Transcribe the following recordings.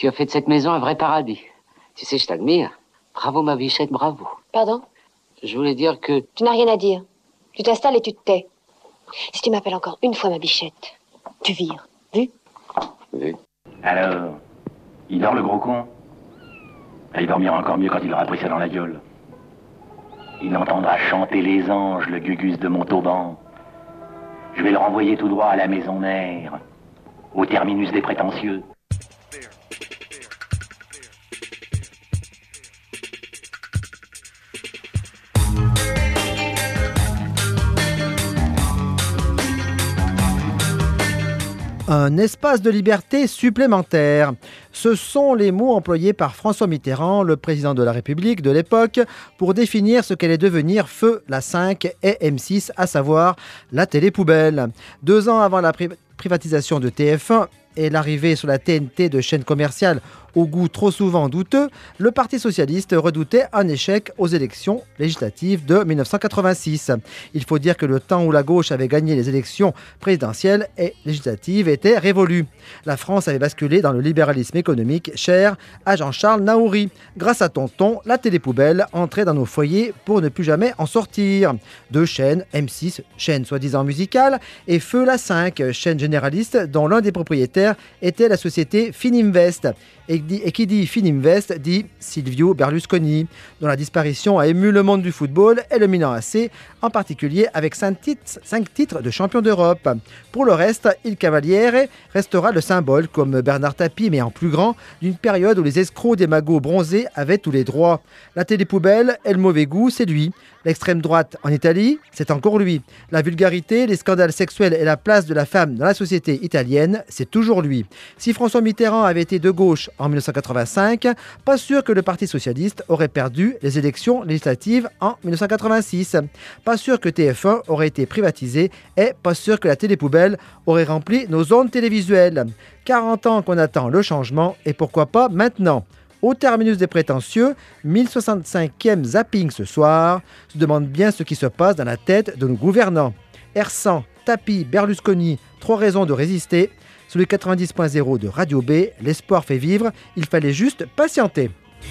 Tu as fait de cette maison un vrai paradis. Tu sais, je t'admire. Bravo, ma bichette, bravo. Pardon? Je voulais dire que... Tu n'as rien à dire. Tu t'installes et tu te tais. Si tu m'appelles encore une fois ma bichette, tu vires. Vu? Vu. Alors, il dort le gros con? Il dormira encore mieux quand il aura pris ça dans la gueule. Il entendra chanter les anges, le gugus de Montauban. Je vais le renvoyer tout droit à la maison mère, au terminus des prétentieux. Un espace de liberté supplémentaire. Ce sont les mots employés par François Mitterrand, le président de la République de l'époque, pour définir ce qu'allait devenir Feu, la 5 et M6, à savoir la télé-poubelle. 2 ans avant la privatisation de TF1 et l'arrivée sur la TNT de chaînes commerciales au goût trop souvent douteux, le Parti socialiste redoutait un échec aux élections législatives de 1986. Il faut dire que le temps où la gauche avait gagné les élections présidentielles et législatives était révolu. La France avait basculé dans le libéralisme économique cher à Jean-Charles Naouri. Grâce à Tonton, la télé-poubelle entrait dans nos foyers pour ne plus jamais en sortir. 2 chaînes, M6, chaîne soi-disant musicale, et Feu la 5, chaîne généraliste dont l'un des propriétaires était la société Fininvest. Et qui dit Fininvest dit Silvio Berlusconi, dont la disparition a ému le monde du football et le Milan AC, en particulier avec 5 titres de champion d'Europe. Pour le reste, Il Cavaliere restera le symbole, comme Bernard Tapie, mais en plus grand, d'une période où les escrocs des magots bronzés avaient tous les droits. La télé-poubelle et le mauvais goût, c'est lui. L'extrême droite en Italie, c'est encore lui. La vulgarité, les scandales sexuels et la place de la femme dans la société italienne, c'est toujours lui. Si François Mitterrand avait été de gauche en 1985, pas sûr que le Parti socialiste aurait perdu les élections législatives en 1986. Pas sûr que TF1 aurait été privatisé et pas sûr que la télé-poubelle aurait rempli nos ondes télévisuelles. 40 ans qu'on attend le changement et pourquoi pas maintenant. Au terminus des prétentieux, 1065e zapping ce soir, se demande bien ce qui se passe dans la tête de nos gouvernants. Hersant, Tapie, Berlusconi, 3 raisons de résister. Sur le 90.0 de Radio B, l'espoir fait vivre, il fallait juste patienter.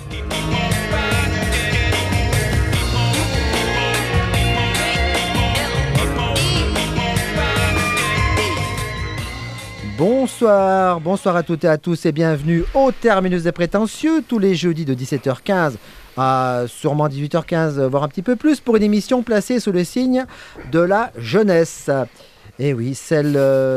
Bonsoir à toutes et à tous et bienvenue au terminus des prétentieux, tous les jeudis de 17h15 à sûrement 18h15, voire un petit peu plus, pour une émission placée sous le signe de la jeunesse. Et oui, celle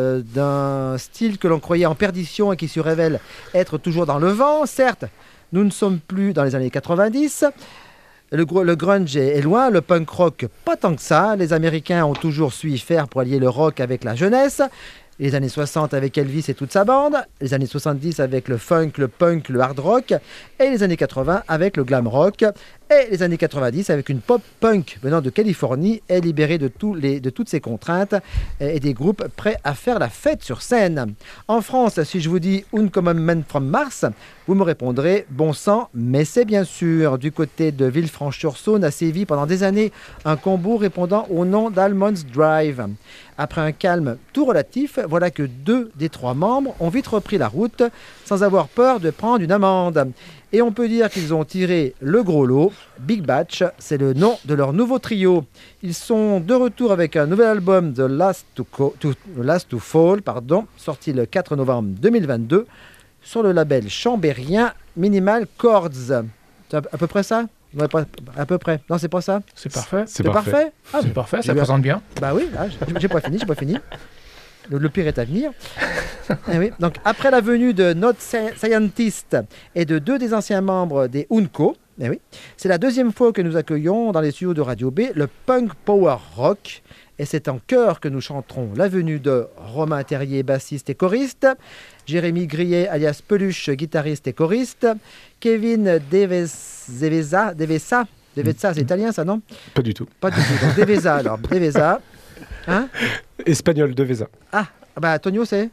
d'un style que l'on croyait en perdition et qui se révèle être toujours dans le vent. Certes, nous ne sommes plus dans les années 90. Le grunge est loin, le punk rock pas tant que ça. Les Américains ont toujours su y faire pour allier le rock avec la jeunesse. Les années 60 avec Elvis et toute sa bande, les années 70 avec le funk, le punk, le hard rock, et les années 80 avec le glam rock, et les années 90 avec une pop punk venant de Californie et libérée de toutes ses contraintes et des groupes prêts à faire la fête sur scène. En France, si je vous dis Uncommon Man from Mars, vous me répondrez bon sang, mais c'est bien sûr. Du côté de Villefranche-sur-Saône a sévi pendant des années un combo répondant au nom d'Almonds Drive. Après un calme tout relatif, voilà que 2 des 3 membres ont vite repris la route sans avoir peur de prendre une amende. Et on peut dire qu'ils ont tiré le gros lot. Big Batch, c'est le nom de leur nouveau trio. Ils sont de retour avec un nouvel album, The Last to Fall, sorti le 4 novembre 2022, sur le label chambérien Minimal Chords. C'est à peu près ça ? Ouais, pas, à peu près. Non, c'est pas ça ? C'est parfait. C'est parfait. Ah, c'est parfait, ça présente bien. Bah oui, là, j'ai pas fini. Le pire est à venir. Eh oui. Donc, après la venue de Not Scientist et de 2 des anciens membres des Unco, eh oui, c'est la 2e fois que nous accueillons dans les studios de Radio B le punk power rock. Et c'est en chœur que nous chanterons la venue de Romain Terrier, bassiste et choriste, Jérémy Grillet, alias Peluche, guitariste et choriste, Kevin Devesa, c'est italien ça, non ? Pas du tout. Donc Devesa, alors, Devesa. Hein ? Espagnol, Devesa. Ah, bah Tonio, c'est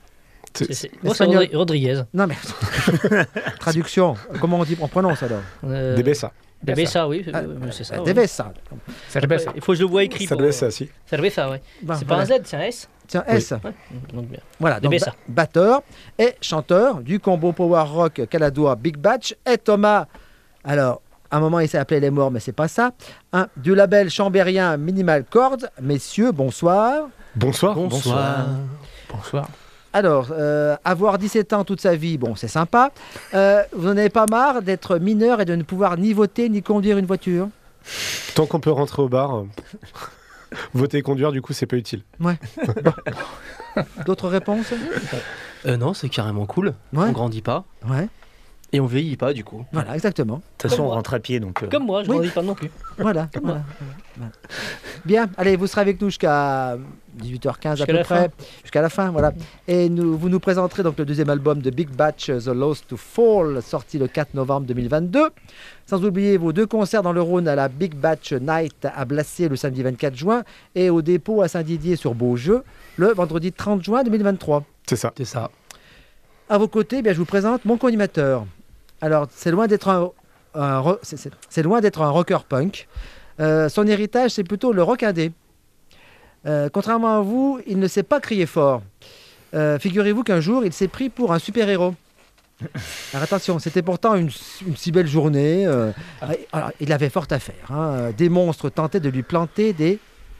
Moi, c'est Rodriguez. Non, mais traduction, comment on prononce alors ? Devesa. Cerveza, oui, c'est ça. Cerveza. Cerveza. Il faut que je le vois écrit. Cerveza, si. Cerveza, ouais. Ben, C'est voilà. pas un Z, c'est un S. C'est un S. Ouais. Donc, bien. Voilà, donc Cerveza. batteur et chanteur du combo power rock caladois Big Batch et Thomas. Alors, à un moment, il s'est appelé Les Morts, mais c'est pas ça. Du label chambérien Minimal Chords. Messieurs, bonsoir. Bonsoir. Bonsoir. Alors, avoir 17 ans toute sa vie, bon, c'est sympa. Vous n'en avez pas marre d'être mineur et de ne pouvoir ni voter ni conduire une voiture? Tant qu'on peut rentrer au bar, voter et conduire, du coup, c'est pas utile. Ouais. D'autres réponses? Non, c'est carrément cool. Ouais. On grandit pas. Ouais. Et on vieillit pas, du coup. Voilà, exactement. De toute façon, Comme on moi. rentre à pied, donc... Comme moi, je Oui. grandis pas non plus. Voilà. Comme voilà. Bien, allez, vous serez avec nous jusqu'à 18h15 à Jusqu'à peu la près. fin. Jusqu'à la fin, voilà. Et vous nous présenterez donc le deuxième album de Big Batch, The Lost to Fall, sorti le 4 novembre 2022. Sans oublier vos 2 concerts dans le Rhône à la Big Batch Night à Blassier le samedi 24 juin et au dépôt à Saint-Didier sur Beaujeu le vendredi 30 juin 2023. C'est ça. C'est ça. À vos côtés, eh bien, je vous présente mon co-animateur. Alors, c'est loin d'être c'est loin d'être un rocker punk. Son héritage, c'est plutôt le rock indé. Contrairement à vous, il ne sait pas crier fort. Figurez-vous qu'un jour, il s'est pris pour un super-héros. Alors attention, c'était pourtant une si belle journée. Alors, il avait fort à faire. Hein. Des monstres tentaient de lui planter des...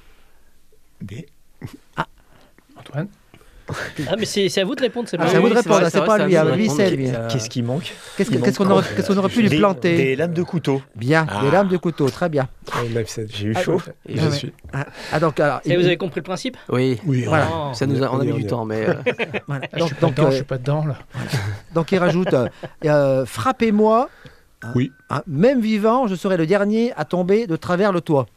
Antoine. Ah, mais c'est à vous de répondre, c'est pas c'est à vous de oui, répondre, c'est c'est vrai, pas c'est à lui. vous de Lui, répondre. c'est lui. Qu'est-ce qui manque Qu'est-ce qu'on aurait pu lui planter? Des lames de couteau. Bien, des lames de couteau, très bien. J'ai eu chaud. Et je suis. Donc, alors, Et vous avez compris le principe? Oui. Voilà. Oh. Ça nous a, on a mis On du y est. temps, mais... voilà. Je suis pas dedans, là. Donc il rajoute frappez-moi. Oui. Même vivant, je serai le dernier à tomber de travers le toit.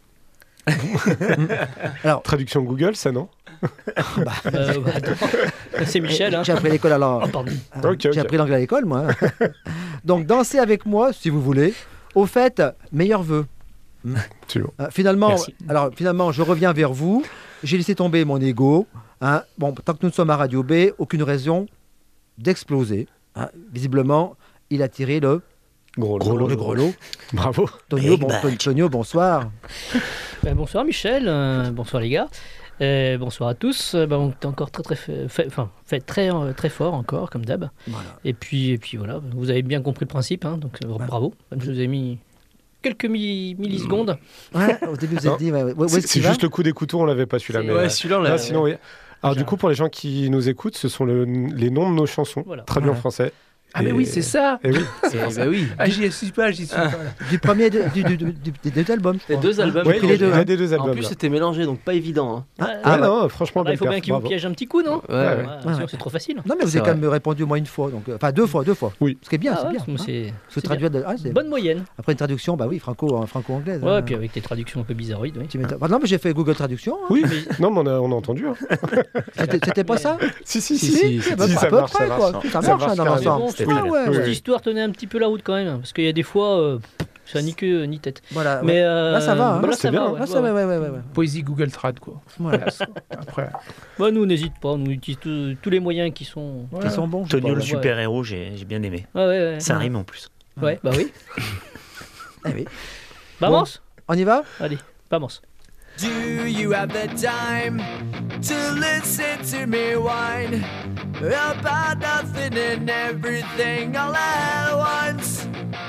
Alors, Traduction Google, ça, non? Attends. C'est Michel, hein. j'ai appris l'école alors. Oh, pardon. Ok. J'ai appris l'anglais à l'école, moi. Donc dansez avec moi, si vous voulez. Au fait, meilleurs vœux. Absolument. Finalement, Merci. je reviens vers vous. J'ai laissé tomber mon ego. Hein. Bon, tant que nous sommes à Radio B, aucune raison d'exploser. Hein. Visiblement, il a tiré le Gros lot. le gros lot. Bravo. Tonio, bonsoir. Bonsoir Michel, bonsoir les gars. Bonsoir à tous. On est encore fait très fort encore, comme d'hab. Voilà. Et puis voilà, vous avez bien compris le principe, hein, donc bravo. Je vous ai mis quelques millisecondes. Ouais, au début, vous êtes dit, où est-ce C'est qu'il va juste le coup des couteaux, on l'avait pas celui-là. Mais Ouais, celui-là, on l'a... là, sinon, oui. Alors, du coup, pour les gens qui nous écoutent, ce sont les noms de nos chansons, Voilà. traduits en Voilà. français. Ah, mais oui, c'est ça. Et oui. Bah oui. Ah, j'y suis pas. Du premier des 2 albums. je Les crois. 2 albums. Oui, pris les deux, il y hein. a des 2 En albums. plus, là. c'était mélangé, donc pas évident. Hein. Ah ouais. non, franchement, Là, il faut belle bien perf, qu'il vous bravo. piège un petit coup, non? Ouais, ouais. Sinon, Ouais. c'est trop facile. Non, mais vous C'est avez quand vrai. même répondu au moins une fois. Donc, enfin, deux fois. Oui. Ce qui est bien, Ah c'est ouais, bien. moi, hein. c'est Faut traduire c'est- bonne moyenne. Après une traduction, bah oui, franco-anglaise. Ouais, hein. puis avec des traductions un peu bizarroïdes, oui. Tu m'étonnes. Bah non, mais j'ai fait Google Traduction. hein. Oui, non, mais on a entendu. Hein. C'était pas ça? Si, Eh ben, à peu près, quoi. Ça marche hein, dans carrément. l'ensemble. Bon, C'était Ah très ouais, Oui, Cette oui. histoire tenait un petit peu la route quand même, parce qu'il y a des fois, ça ni queue ni tête. Voilà. Mais Là, ça va, hein. là, C'est ça bien, va. hein. ouais, Là, ça ouais, va, ouais. ouais. Poésie Google Trad, quoi. Voilà. Après. Ouais, nous, on n'hésite pas, nous utilisons tous les moyens qui sont. Qui sont bons. je sais Tonio pas, le ouais. super-héros, j'ai bien aimé. Ouais. Ça rime en plus. Ouais, bah oui. Eh oui. Vamos. On y va? Allez, vamos. Do you have the time to listen to me whine about nothing and everything all at once?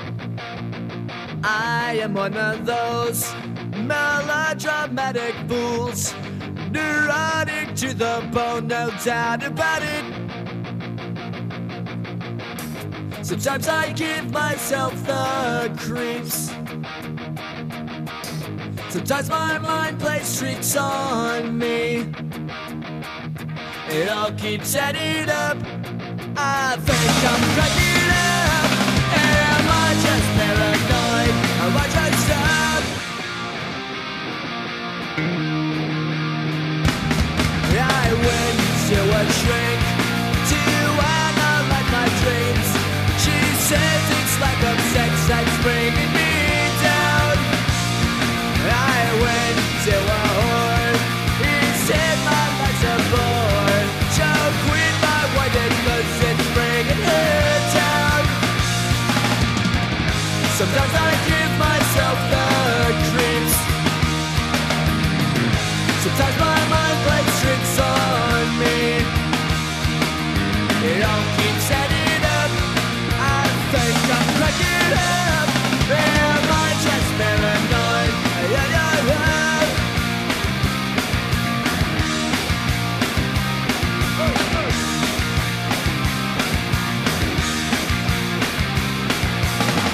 I am one of those melodramatic fools, neurotic to the bone, no doubt about it. Sometimes I give myself the creeps. Sometimes my mind plays tricks on me. It all keeps adding up. I think I'm cracking up. Am I just paranoid? Am I just up? I went to a shrink to analyze my dreams. She says it's like a sex that's bringing me down. I went to a whore. He said my life's a bore. Choke with my wife cause it's bringing her down. Sometimes I give myself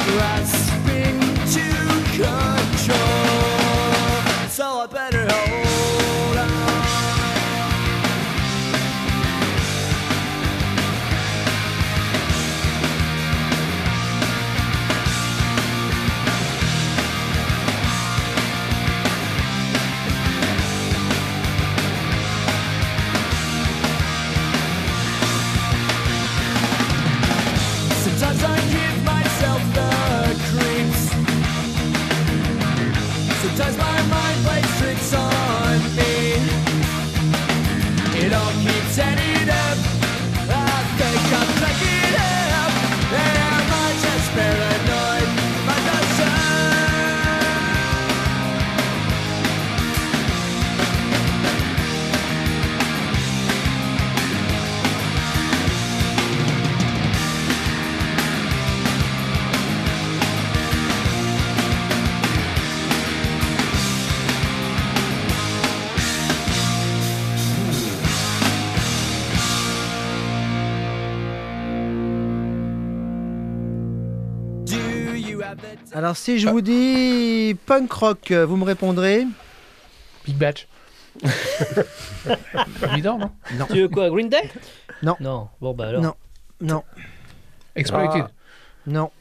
grasping to control. So I better hold on. Sometimes I give myself the creeps. Sometimes my mind plays tricks on me. It all keeps adding up. I think I'm cracking up. Am I just paranoid? Am I just do you have the time? Alors si je vous dis punk rock, vous me répondrez Big Batch. Évident, non? non. Tu veux quoi, Green Day? Non. Non, bon bah alors. Non. Non. Exploited. Non.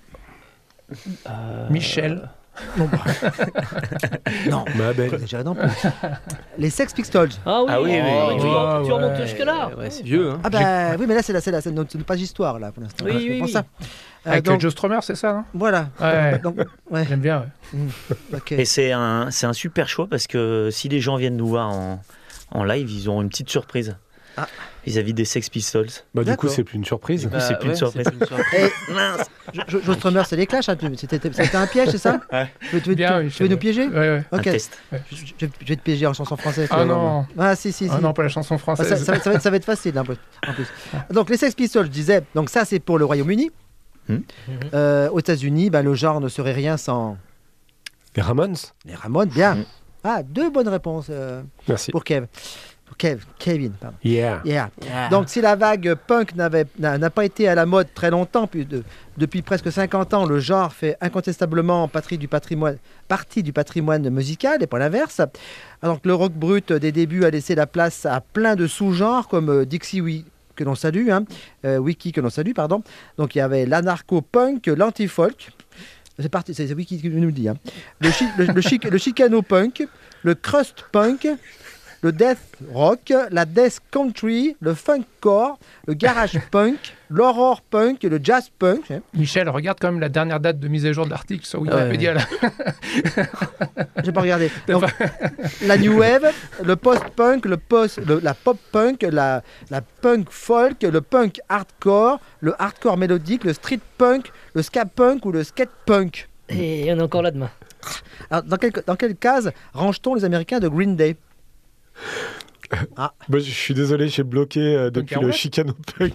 Michel. Non. Non. Ma belle. Exagéré non plus. Les Sex Pistols. Ah oui, Ah oui, oui, tu oui. remontes- tu remontes Ouais. jusque-là. Ouais, c'est vieux, hein. Ah bah oui, mais là c'est notre page histoire là pour l'instant. Oui, C'est oui, pour oui. ça. Avec Donc, Joe Strummer, c'est ça, non? voilà. Ouais. Donc, ouais. J'aime bien, ouais. Ok. Et c'est un super choix parce que si les gens viennent nous voir en live, ils auront une petite surprise Ah. vis-à-vis des Sex Pistols. Bah, du coup, D'accord. c'est plus une surprise. Du coup, c'est plus une surprise. Et Mince. Joe Strummer, c'est les Clash. Hein. C'était un piège, c'est ça? Ouais. Tu veux Bien, tu Michel, veux nous ouais. piéger? Ouais, ouais. Un Ok. test. Je vais te piéger en chanson française. tu Ah vas voir, non. moi. Ah si. Ah non, pas la chanson Ah, française. ça va être facile hein, en plus. Donc les Sex Pistols, je disais, donc ça c'est pour le Royaume-Uni. Aux États-Unis, le genre ne serait rien sans Les Ramones. les Ramones. Bien. Mm. Ah, 2 bonnes réponses Merci. pour Kev. Pour Kevin, pardon. Yeah. Yeah. Donc si la vague punk n'a pas été à la mode très longtemps, depuis presque 50 ans, le genre fait incontestablement partie du patrimoine musical et pas l'inverse. Alors que le rock brut des débuts a laissé la place à plein de sous-genres comme Dixie que l'on salue, Wiki que l'on salue, pardon. Donc il y avait l'anarcho-punk, l'anti-folk. C'est Wiki qui nous le dit. Hein. Le chicano-punk, le crust-punk, le death rock, la death country, le funk-core, le garage-punk, l'horror-punk, le jazz-punk. Michel, regarde quand même la dernière date de mise à jour de l'article sur Wikipédia. Là. J'ai pas regardé. Donc, la new wave, le post-punk, la pop-punk, la punk folk, le punk hardcore, le hardcore mélodique, le street-punk, le ska-punk ou le skate-punk. Et on est encore là demain. Alors, dans quelle case range-t-on les Américains de Green Day? Bah, je suis désolé, j'ai bloqué depuis le Carouette chicano punk.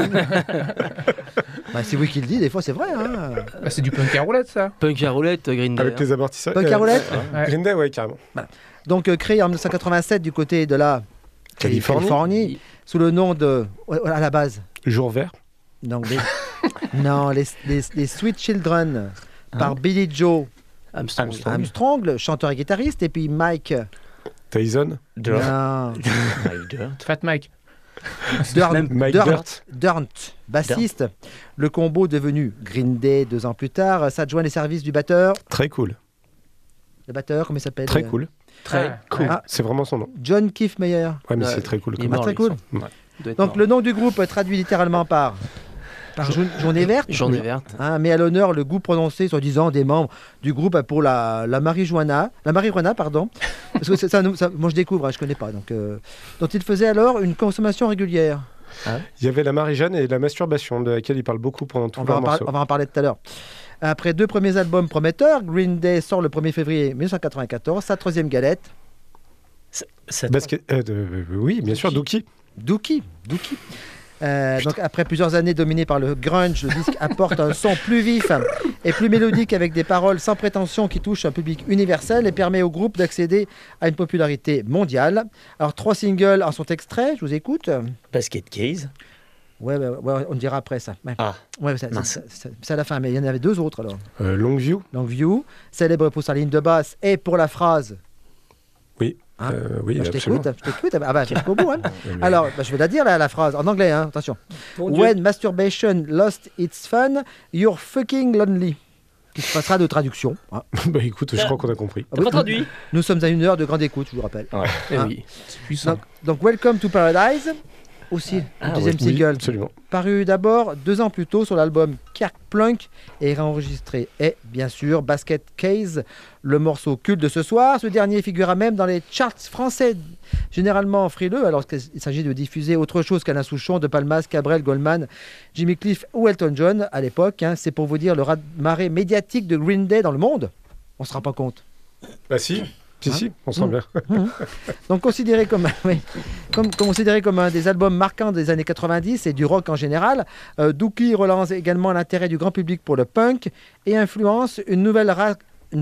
C'est vous qui le dites, des fois c'est vrai. Hein. Bah, c'est du punk à roulette, ça. Punk à roulette, Green Day. Avec les amortisseurs. Punk à roulette. Ouais. Green Day, ouais, carrément. Donc créé en 1987 du côté de la Californie, sous le nom de, à la base, Jour vert. donc les Sweet Children par Billy Joe Armstrong, le chanteur et guitariste, et puis Mike Tyson. non, Fat Mike. Mike Dirt. Dirnt, bassiste. Le combo devenu Green Day 2 ans plus tard s'adjoint les services du batteur. Très cool. Le batteur, comment il s'appelle? Très cool. Très cool. Ah. C'est vraiment son nom. John Keith Meyer. Ouais, mais Ouais. c'est très cool. Il est comme mort, très lui, cool. ça. Ouais. Il doit être Donc mort. le nom du groupe traduit littéralement par journée verte. Journée verte. Hein, met à l'honneur le goût prononcé, soi-disant, des membres du groupe pour la marijuana, pardon. Parce que moi je découvre, hein, je connais pas. Donc, dont il faisait alors une consommation régulière. Il y avait la Marie-Jeanne et la masturbation, de laquelle il parle beaucoup pendant tout On le va morceau. en parler tout à l'heure. Après 2 premiers albums prometteurs, Green Day sort le 1er février 1994, sa 3e galette, Oui, bien sûr, Dookie. Dookie. Donc après plusieurs années dominées par le grunge, le disque apporte un son plus vif et plus mélodique avec des paroles sans prétention qui touchent un public universel et permet au groupe d'accéder à une popularité mondiale. Alors 3 singles en sont extraits, je vous écoute. Basket Case. Ouais, on dira après ça. Ouais. Ah, Ouais, c'est à la fin, mais il y en avait 2 autres alors. Longview. Longview, célèbre pour sa ligne de basse et pour la phrase. Oui, Hein oui, je absolument. t'écoute. Ah bah, jusqu'au bout. Hein. Mais- Alors, je vais la dire la phrase en anglais, hein, attention. Mon Dieu. When masturbation lost its fun, you're fucking lonely. Qui se passera de traduction. Hein. Bah écoute, je crois qu'on a compris. T'as pas traduit? Nous sommes à 1 heure de grande écoute, je vous rappelle. Eh Hein. oui. C'est puissant. Donc, Welcome to Paradise, aussi le deuxième Oui, single, absolument. paru d'abord 2 ans plus tôt sur l'album Kerplunk et réenregistré. Et bien sûr, Basket Case, le morceau culte de ce soir. Ce dernier figura même dans les charts français, généralement frileux, alors qu'il s'agit de diffuser autre chose qu'Alain Souchon, De Palmas, Cabrel, Goldman, Jimmy Cliff ou Elton John à l'époque. Hein. C'est pour vous dire le raz-de-marée médiatique de Green Day dans le monde. On ne se rend pas compte. Bah si, si, on se rend bien. Donc considéré comme, considéré comme un des albums marquants des années 90 et du rock en général, Dookie relance également l'intérêt du grand public pour le punk et influence une nouvelle vague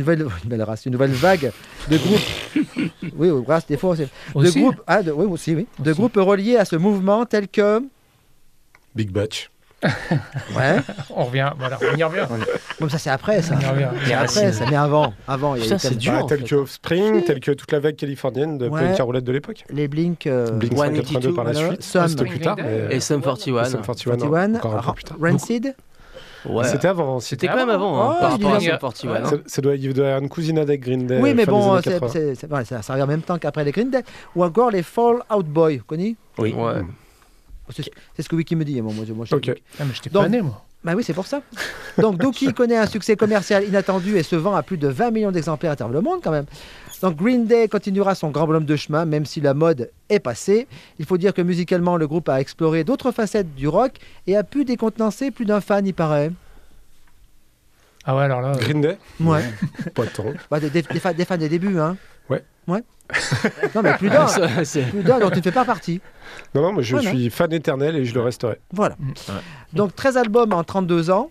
de groupes. Oui, race, des fois, de Aussi groupes, oui, aussi, oui, de groupes reliés à ce mouvement tels que. Big Batch. Ouais. On revient, voilà, on y revient. Bon, ça c'est après, ça. On y revient. C'est après, ça. Mais avant, il y a Putain, eu c'est tellement- dur, en Tel fait. que Offspring, tel que toute la vague californienne de Ouais. punk à roulette de l'époque. Les Blink, Blink 182 par la voilà. suite. Some. C'était plus tard. Et Sum 41. Sum 41, 41, encore un peu plus tard. Rancid. Ouais. C'était avant. C'était quand même avant, hein, Oh, par il rapport à dit- Sum 41. hein. Il doit y avoir une cousinade avec Green Day. Oui, mais fin bon, des années 80. ça arrive en même temps qu'après les Green Day. Ou encore les Fall Out Boy, connu? Oui. Ouais. C'est ce que Wiki me dit. Moi, je Ok. Ah, mais j'étais Donc- pas né, moi. Bah oui, c'est pour ça. Donc Dookie connaît un succès commercial inattendu et se vend à plus de 20 millions d'exemplaires à travers le monde quand même. Donc Green Day continuera son grand bonhomme de chemin, même si la mode est passée. Il faut dire que musicalement, le groupe a exploré d'autres facettes du rock et a pu décontenancer plus d'un fan, il paraît. Ah ouais, alors là. Green Day Ouais. Pas tant. Bah, des fans des débuts, hein. Ouais. Ouais. Non, mais plus d'un. Ça, c'est- Plus d'un, donc tu ne fais pas partie. Non, moi je Voilà. suis fan éternel et je le resterai. Voilà. Donc 13 albums en 32 ans,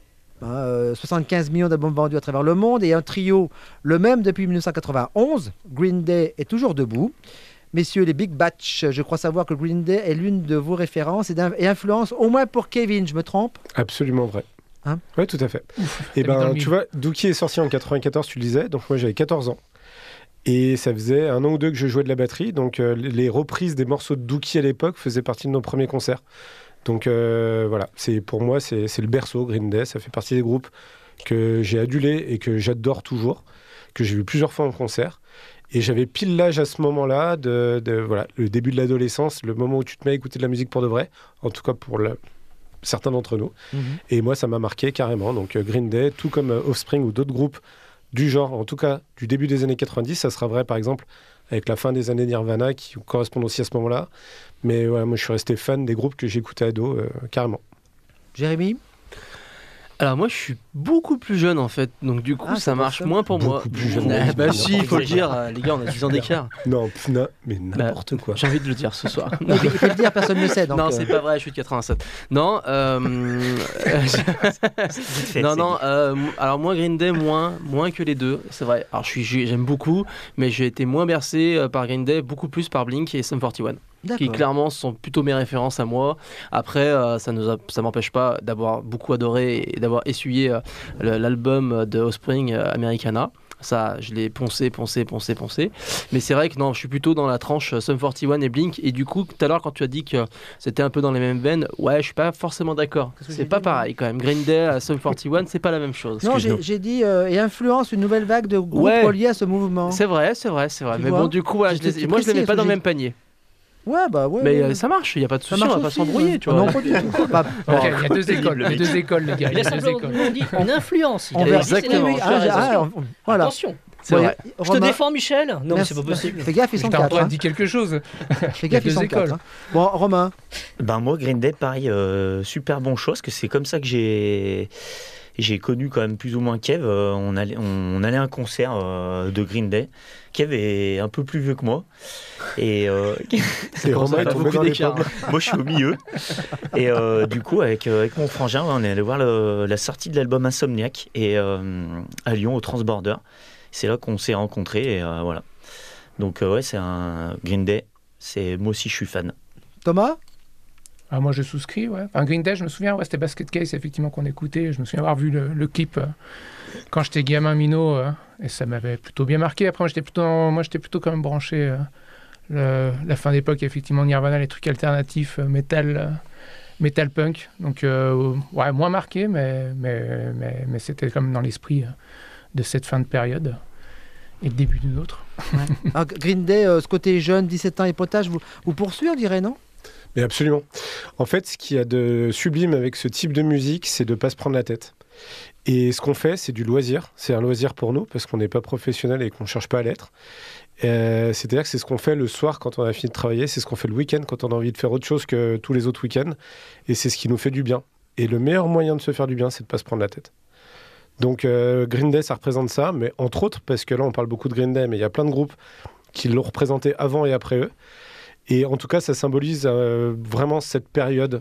75 millions d'albums vendus à travers le monde et un trio le même depuis 1991. Green Day est toujours debout. Messieurs les Big Batch, je crois savoir que Green Day est l'une de vos références et influence au moins pour Kevin, je me trompe? Absolument vrai. Hein Ouais, tout à fait. t'as Et mis dans le tu mille. vois, Dookie est sorti en 94, tu le disais, donc moi j'avais 14 ans. Et ça faisait 1 an ou 2 que je jouais de la batterie, donc les reprises des morceaux de Dookie à l'époque faisaient partie de nos premiers concerts. Donc voilà, pour moi c'est le berceau, Green Day, ça fait partie des groupes que j'ai adulés et que j'adore toujours, que j'ai vu plusieurs fois en concert. Et j'avais pile l'âge à ce moment-là, voilà, le début de l'adolescence, le moment où tu te mets à écouter de la musique pour de vrai, en tout cas pour certains d'entre nous. Et moi, ça m'a marqué carrément. Donc Green Day, tout comme Offspring ou d'autres groupes du genre, en tout cas du début des années 90, ça sera vrai par exemple avec la fin des années Nirvana qui correspondent aussi à ce moment-là. Mais ouais, moi, je suis resté fan des groupes que j'écoutais ado, carrément. Jérémy? Alors moi je suis beaucoup plus jeune en fait, donc du coup Ah, c'est ça pour marche ça. moins pour moi. Beaucoup plus jeune. Bah si, il faut le Exagère. dire, les gars, on a 10 ans d'écart. Non, mais n'importe quoi. J'ai envie de le dire ce soir. Il peut le dire, personne ne le sait. Donc, non, c'est pas vrai, je suis de 87. Non, alors moi Green Day moins que les deux, c'est vrai. Alors j'aime beaucoup, mais j'ai été moins bercé par Green Day, beaucoup plus par Blink et Sum 41. Qui D'accord. clairement sont plutôt mes références à moi. Après, ça m'empêche pas d'avoir beaucoup adoré et d'avoir essuyé l'album de Offspring, Americana. Ça, je l'ai poncé. Mais c'est vrai que non, je suis plutôt dans la tranche Sum 41 et Blink. Et du coup, tout à l'heure, quand tu as dit que c'était un peu dans les mêmes veines, ouais, je suis pas forcément d'accord. Qu'est-ce que C'est j'ai pas dit, pareil quand même. Green Day, Sum 41, c'est pas la même chose. Non, Excuse-nous. j'ai dit et influence une nouvelle vague de groupes Ouais. reliés à ce mouvement. C'est vrai. Mais vois, bon, du coup, voilà, tu moi, je les mets pas dans le même panier. Ouais, bah ouais. Mais ouais. ça marche, il n'y a pas de Ça souci, on marche va pas aussi, s'embrouiller, ouais. tu vois. Non, pas du tout. Bah, Ok, il y a deux écoles, les deux écoles, les gars. Il Il y a a deux simplement écoles. dit une influence. Il on a verra. dit, c'est Exactement. la- Oui, attention. voilà. Attention. C'est Ouais, vrai. Je te Romain, défends, Michel. Non, mais merci. c'est pas possible. Fais gaffe, ils sont J'étais en 4. train de dire quelque chose. Fais gaffe, Il y a ils sont deux 4. écoles. Bon, Romain. Ben moi, Green Day, pareil, super bon chose, que c'est comme ça que j'ai connu quand même plus ou moins Kev. On allait à un concert de Green Day. Kev est un peu plus vieux que moi. Et Romain est pas tombé beaucoup dans les d'écart. pommes. moi, je suis au milieu. Et du coup, avec mon frangin, ouais, on est allé voir la sortie de l'album Insomniac et, à Lyon, au Transborder. C'est là qu'on s'est rencontrés. Et, voilà. Donc, ouais, c'est un Green Day. Moi aussi, je suis fan. Thomas. Ah, moi, je souscris, ouais. Enfin, Green Day, je me souviens, ouais, c'était Basket Case, effectivement, qu'on écoutait. Je me souviens avoir vu le clip quand j'étais gamin minot, et ça m'avait plutôt bien marqué. Après, moi, j'étais plutôt quand même branché la fin d'époque, effectivement, Nirvana, les trucs alternatifs, metal punk. Donc, ouais, moins marqué, mais c'était comme dans l'esprit de cette fin de période et le début d'une autre. Ouais. Alors, Green Day, ce côté jeune, 17 ans et potage, vous poursuit, on dirait, non? Mais absolument. En fait, ce qu'il y a de sublime avec ce type de musique, c'est de ne pas se prendre la tête. Et ce qu'on fait, c'est du loisir. C'est un loisir pour nous, parce qu'on n'est pas professionnel et qu'on ne cherche pas à l'être. C'est-à-dire que c'est ce qu'on fait le soir quand on a fini de travailler, c'est ce qu'on fait le week-end quand on a envie de faire autre chose que tous les autres week-ends. Et c'est ce qui nous fait du bien. Et le meilleur moyen de se faire du bien, c'est de ne pas se prendre la tête. Donc Green Day, ça représente ça, mais entre autres, parce que là, on parle beaucoup de Green Day, mais il y a plein de groupes qui l'ont représenté avant et après eux. Et en tout cas, ça symbolise vraiment cette période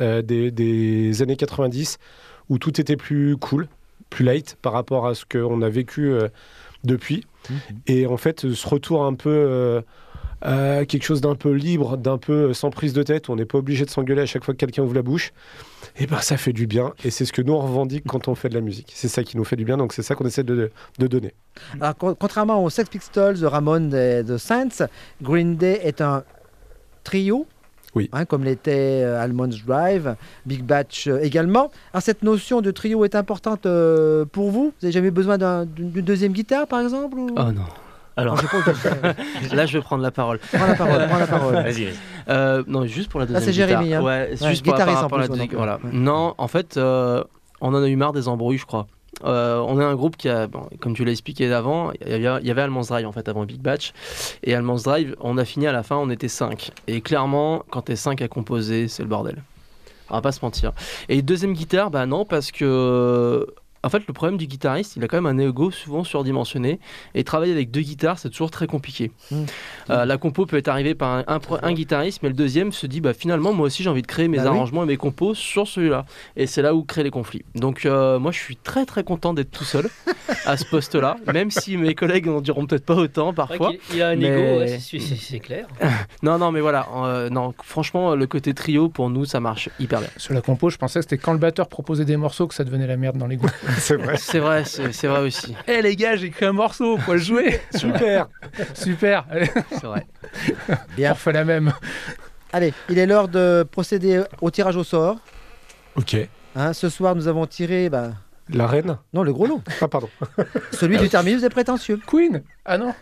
des années 90 où tout était plus cool, plus light par rapport à ce qu'on a vécu depuis. Et en fait, ce retour un peu à quelque chose d'un peu libre, d'un peu sans prise de tête, où on n'est pas obligé de s'engueuler à chaque fois que quelqu'un ouvre la bouche, et ben ça fait du bien. Et c'est ce que nous on revendique quand on fait de la musique. C'est ça qui nous fait du bien, donc c'est ça qu'on essaie de donner. Alors, contrairement aux Sex Pistols, The Ramones et The Saints, Green Day est un trio, oui. Comme l'était Almond Drive, Big Batch également. Alors, cette notion de trio est importante pour vous? Vous n'avez jamais besoin d'une deuxième guitare, par exemple ou... Oh non. Alors, là, je vais prendre la parole. Prends la parole. Vas-y. Non, juste pour la deuxième c'est guitare. Jérémy, hein. Ouais, juste guitariste pour la deuxième. Voilà. Ouais. Non, en fait, on en a eu marre des embrouilles, je crois. On est un groupe qui a, comme tu l'as expliqué avant, il y avait Almond Drive en fait avant Big Batch, et Almond Drive, on a fini à la fin, on était 5. Et clairement, quand t'es 5 à composer, c'est le bordel. On va pas se mentir. Et deuxième guitare, bah non, parce que en fait, le problème du guitariste, il a quand même un ego souvent surdimensionné, et travailler avec deux guitares, c'est toujours très compliqué. La compo peut être arrivée par un guitariste, mais le deuxième se dit, bah finalement, moi aussi, j'ai envie de créer mes arrangements et mes compos sur celui-là. Et c'est là où créent les conflits. Donc, moi, je suis très très content d'être tout seul à ce poste-là, même si mes collègues n'en diront peut-être pas autant parfois. Il a un ego, ouais, c'est clair. Non, mais voilà, non, franchement, le côté trio, pour nous, ça marche hyper bien. Sur la compo, je pensais que c'était quand le batteur proposait des morceaux que ça devenait la merde dans les groupes. C'est vrai. C'est vrai aussi. Eh les gars, j'ai écrit un morceau, faut le jouer. Super. C'est vrai. Bien. On refait la même. Allez, il est l'heure de procéder au tirage au sort. Ok. Ce soir, nous avons tiré... La reine? Non, le gros lot. Ah, pardon. Celui du terminus des prétentieux. Queen. Ah non.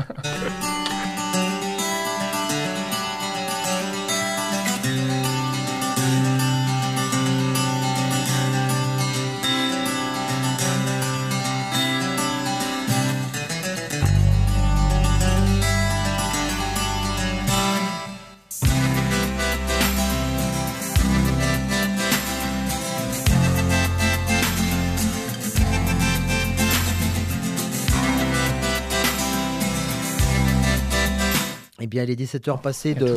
Eh bien, il est 17h passées de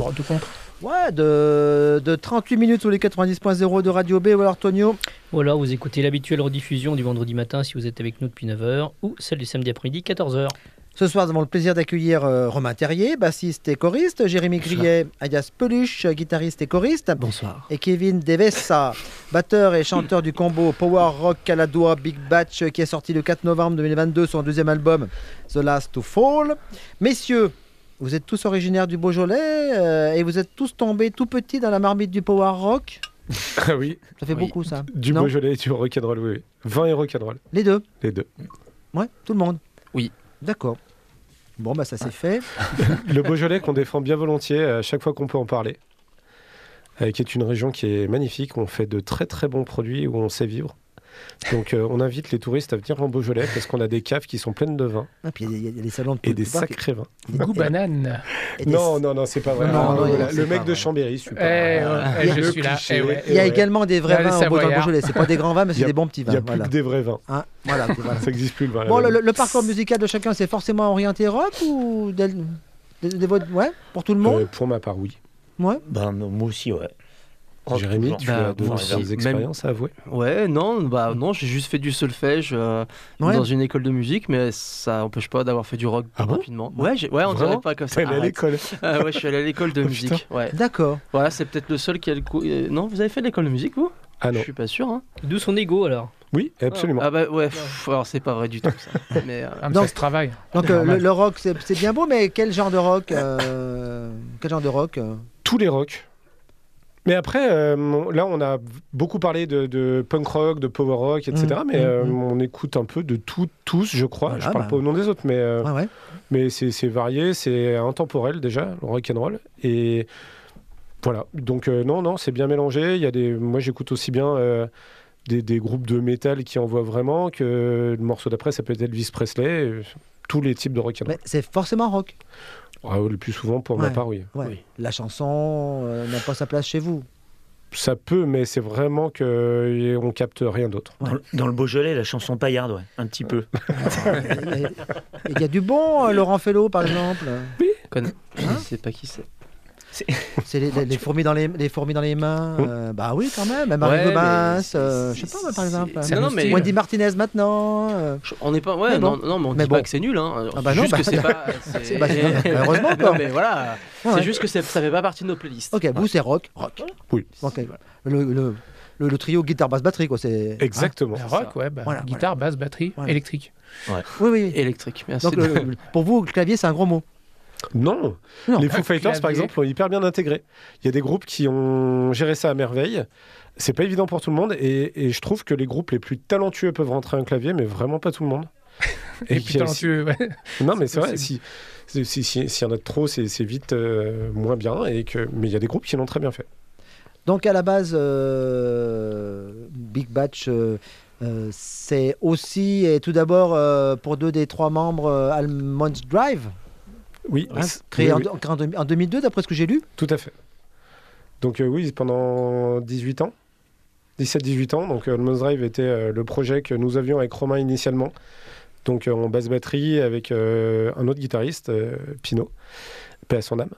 38 minutes sur les 90.0 de Radio B. Ou alors, Tonio? Ou alors, vous écoutez l'habituelle rediffusion du vendredi matin si vous êtes avec nous depuis 9h, ou celle du samedi après-midi, 14h. Ce soir, nous avons le plaisir d'accueillir Romain Terrier, bassiste et choriste, Jérémy Grillet, alias Peluche, guitariste et choriste. Bonsoir. Et Kevin Devessa, batteur et chanteur du combo Power Rock Caladois Big Batch, qui est sorti le 4 novembre 2022, son deuxième album, The Last to Fall. Messieurs, vous êtes tous originaires du Beaujolais et vous êtes tous tombés tout petits dans la marmite du Power Rock. Ah oui. Ça fait beaucoup, ça. Du Beaujolais et du rock'n'roll, oui. Vin et rock'n'roll. Les deux. Ouais, tout le monde. Oui. D'accord. Bon, bah ça c'est fait. Le Beaujolais qu'on défend bien volontiers à chaque fois qu'on peut en parler, qui est une région qui est magnifique, où on fait de très très bons produits, où on sait vivre. Donc on invite les touristes à venir en Beaujolais parce qu'on a des caves qui sont pleines de vin. Ah, puis il y a des salons de et des sacrés vins. Goût banane. Non, c'est pas vrai. Le mec de Chambéry, super. Je suis là. Il y a également des vrais vins dans le Beaujolais. C'est pas des grands vins, mais c'est des bons petits vins. Il y a plus que des vrais vins. Voilà. Ça n'existe plus le vin. Bon, le parcours musical de chacun, c'est forcément orienté rock ou pour tout le monde? Pour ma part, oui. Ouais. Moi aussi, ouais. Oh, Jérémy, tu as moi des aussi. expériences à avouer? Ouais, non, j'ai juste fait du solfège dans une école de musique, mais ça n'empêche pas d'avoir fait du rock Ah bon rapidement. Ouais, on Vraiment dirait pas comme ça. T'es allé à Arrête. l'école? Ouais, je suis allé à l'école de Oh, musique. Ouais. D'accord. Voilà, c'est peut-être le seul qui a le coup. Non, vous avez fait l'école de musique, vous? Ah non. Je suis pas sûr. Hein. D'où son ego alors. Oui, absolument. Ah bah ouais, alors c'est pas vrai du tout ça. Mais, Ah, mais Donc- ça se travaille. Donc le rock, c'est bien beau, mais quel genre de rock Quel genre de rock Tous les rocks. Mais après, là, on a beaucoup parlé de punk rock, de power rock, etc. Mais on écoute un peu de tout, tous, je crois. Voilà, Je parle pas au nom des autres, mais, Ouais. mais c'est varié, c'est intemporel déjà, le rock and roll. Et voilà. Donc non, c'est bien mélangé. Il y a moi, j'écoute aussi bien des groupes de métal qui envoient vraiment que le morceau d'après, ça peut être Elvis Presley. Tous les types de rock and roll. Mais c'est forcément rock. Le plus souvent, pour ma part, oui. Ouais. Oui. La chanson n'a pas sa place chez vous. Ça peut, mais c'est vraiment qu'on capte rien d'autre. Ouais. Dans le Beaujolais, la chanson paillarde, ouais, un petit peu. Il y a du bon, Laurent Fellow par exemple. je sais pas qui c'est. C'est les fourmis dans les fourmis dans les mains. Bah oui, quand même. Marie Ouais, Gobin, mais je sais pas, moi, par exemple. Non, mais Wendy Martinez maintenant. on n'est pas. Ouais, Mais bon. non, mais on Mais dit bon. pas que c'est nul. Hein. Ah bah non, juste bah, que c'est pas. Bah, heureusement, quoi. Non, mais voilà. Ouais. C'est juste que ça fait pas partie de nos playlists. Ok, vous c'est rock. Oui. Ok. Le trio guitare basse batterie quoi. C'est Exactement. Le rock, ouais, bah, Voilà, guitare, basse, batterie, Voilà. électrique. Oui. Électrique. Merci. Donc pour vous, le clavier c'est un gros mot. Non. Non. Les Foo Fighters, par Clavier. exemple, l'ont hyper bien intégré. Il y a des groupes qui ont géré ça à merveille. C'est pas évident pour tout le monde. Et je trouve que les groupes les plus talentueux peuvent rentrer un clavier, mais vraiment pas tout le monde. Et puis talentueux, ouais. Non, mais c'est vrai. possible. S'il y en a de trop, c'est vite moins bien. Mais il y a des groupes qui l'ont très bien fait. Donc à la base, Big Batch, c'est aussi et tout d'abord pour 2 des 3 membres Almond Drive, Oui. hein, créé Oui, en 2002 d'après ce que j'ai lu. tout à fait. Donc oui, pendant 18 ans. 17-18 ans. Donc Almond Drive était le projet que nous avions avec Romain initialement. Donc en basse batterie avec un autre guitariste, Pino, paix à son âme.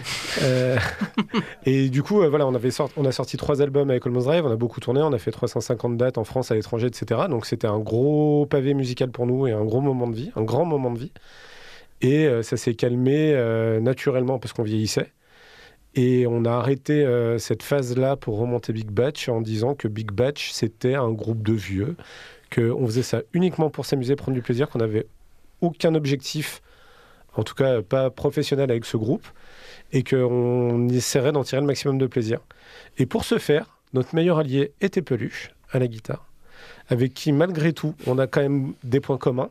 Et du coup, voilà, on a sorti 3 albums avec Almond Drive, on a beaucoup tourné, on a fait 350 dates en France, à l'étranger, etc. Donc c'était un gros pavé musical pour nous et un gros moment de vie, un grand moment de vie. Et ça s'est calmé naturellement parce qu'on vieillissait. Et on a arrêté cette phase-là pour remonter Big Batch en disant que Big Batch, c'était un groupe de vieux, qu'on faisait ça uniquement pour s'amuser, prendre du plaisir, qu'on n'avait aucun objectif, en tout cas pas professionnel avec ce groupe, et qu'on essaierait d'en tirer le maximum de plaisir. Et pour ce faire, notre meilleur allié était Peluche, à la guitare, avec qui, malgré tout, on a quand même des points communs.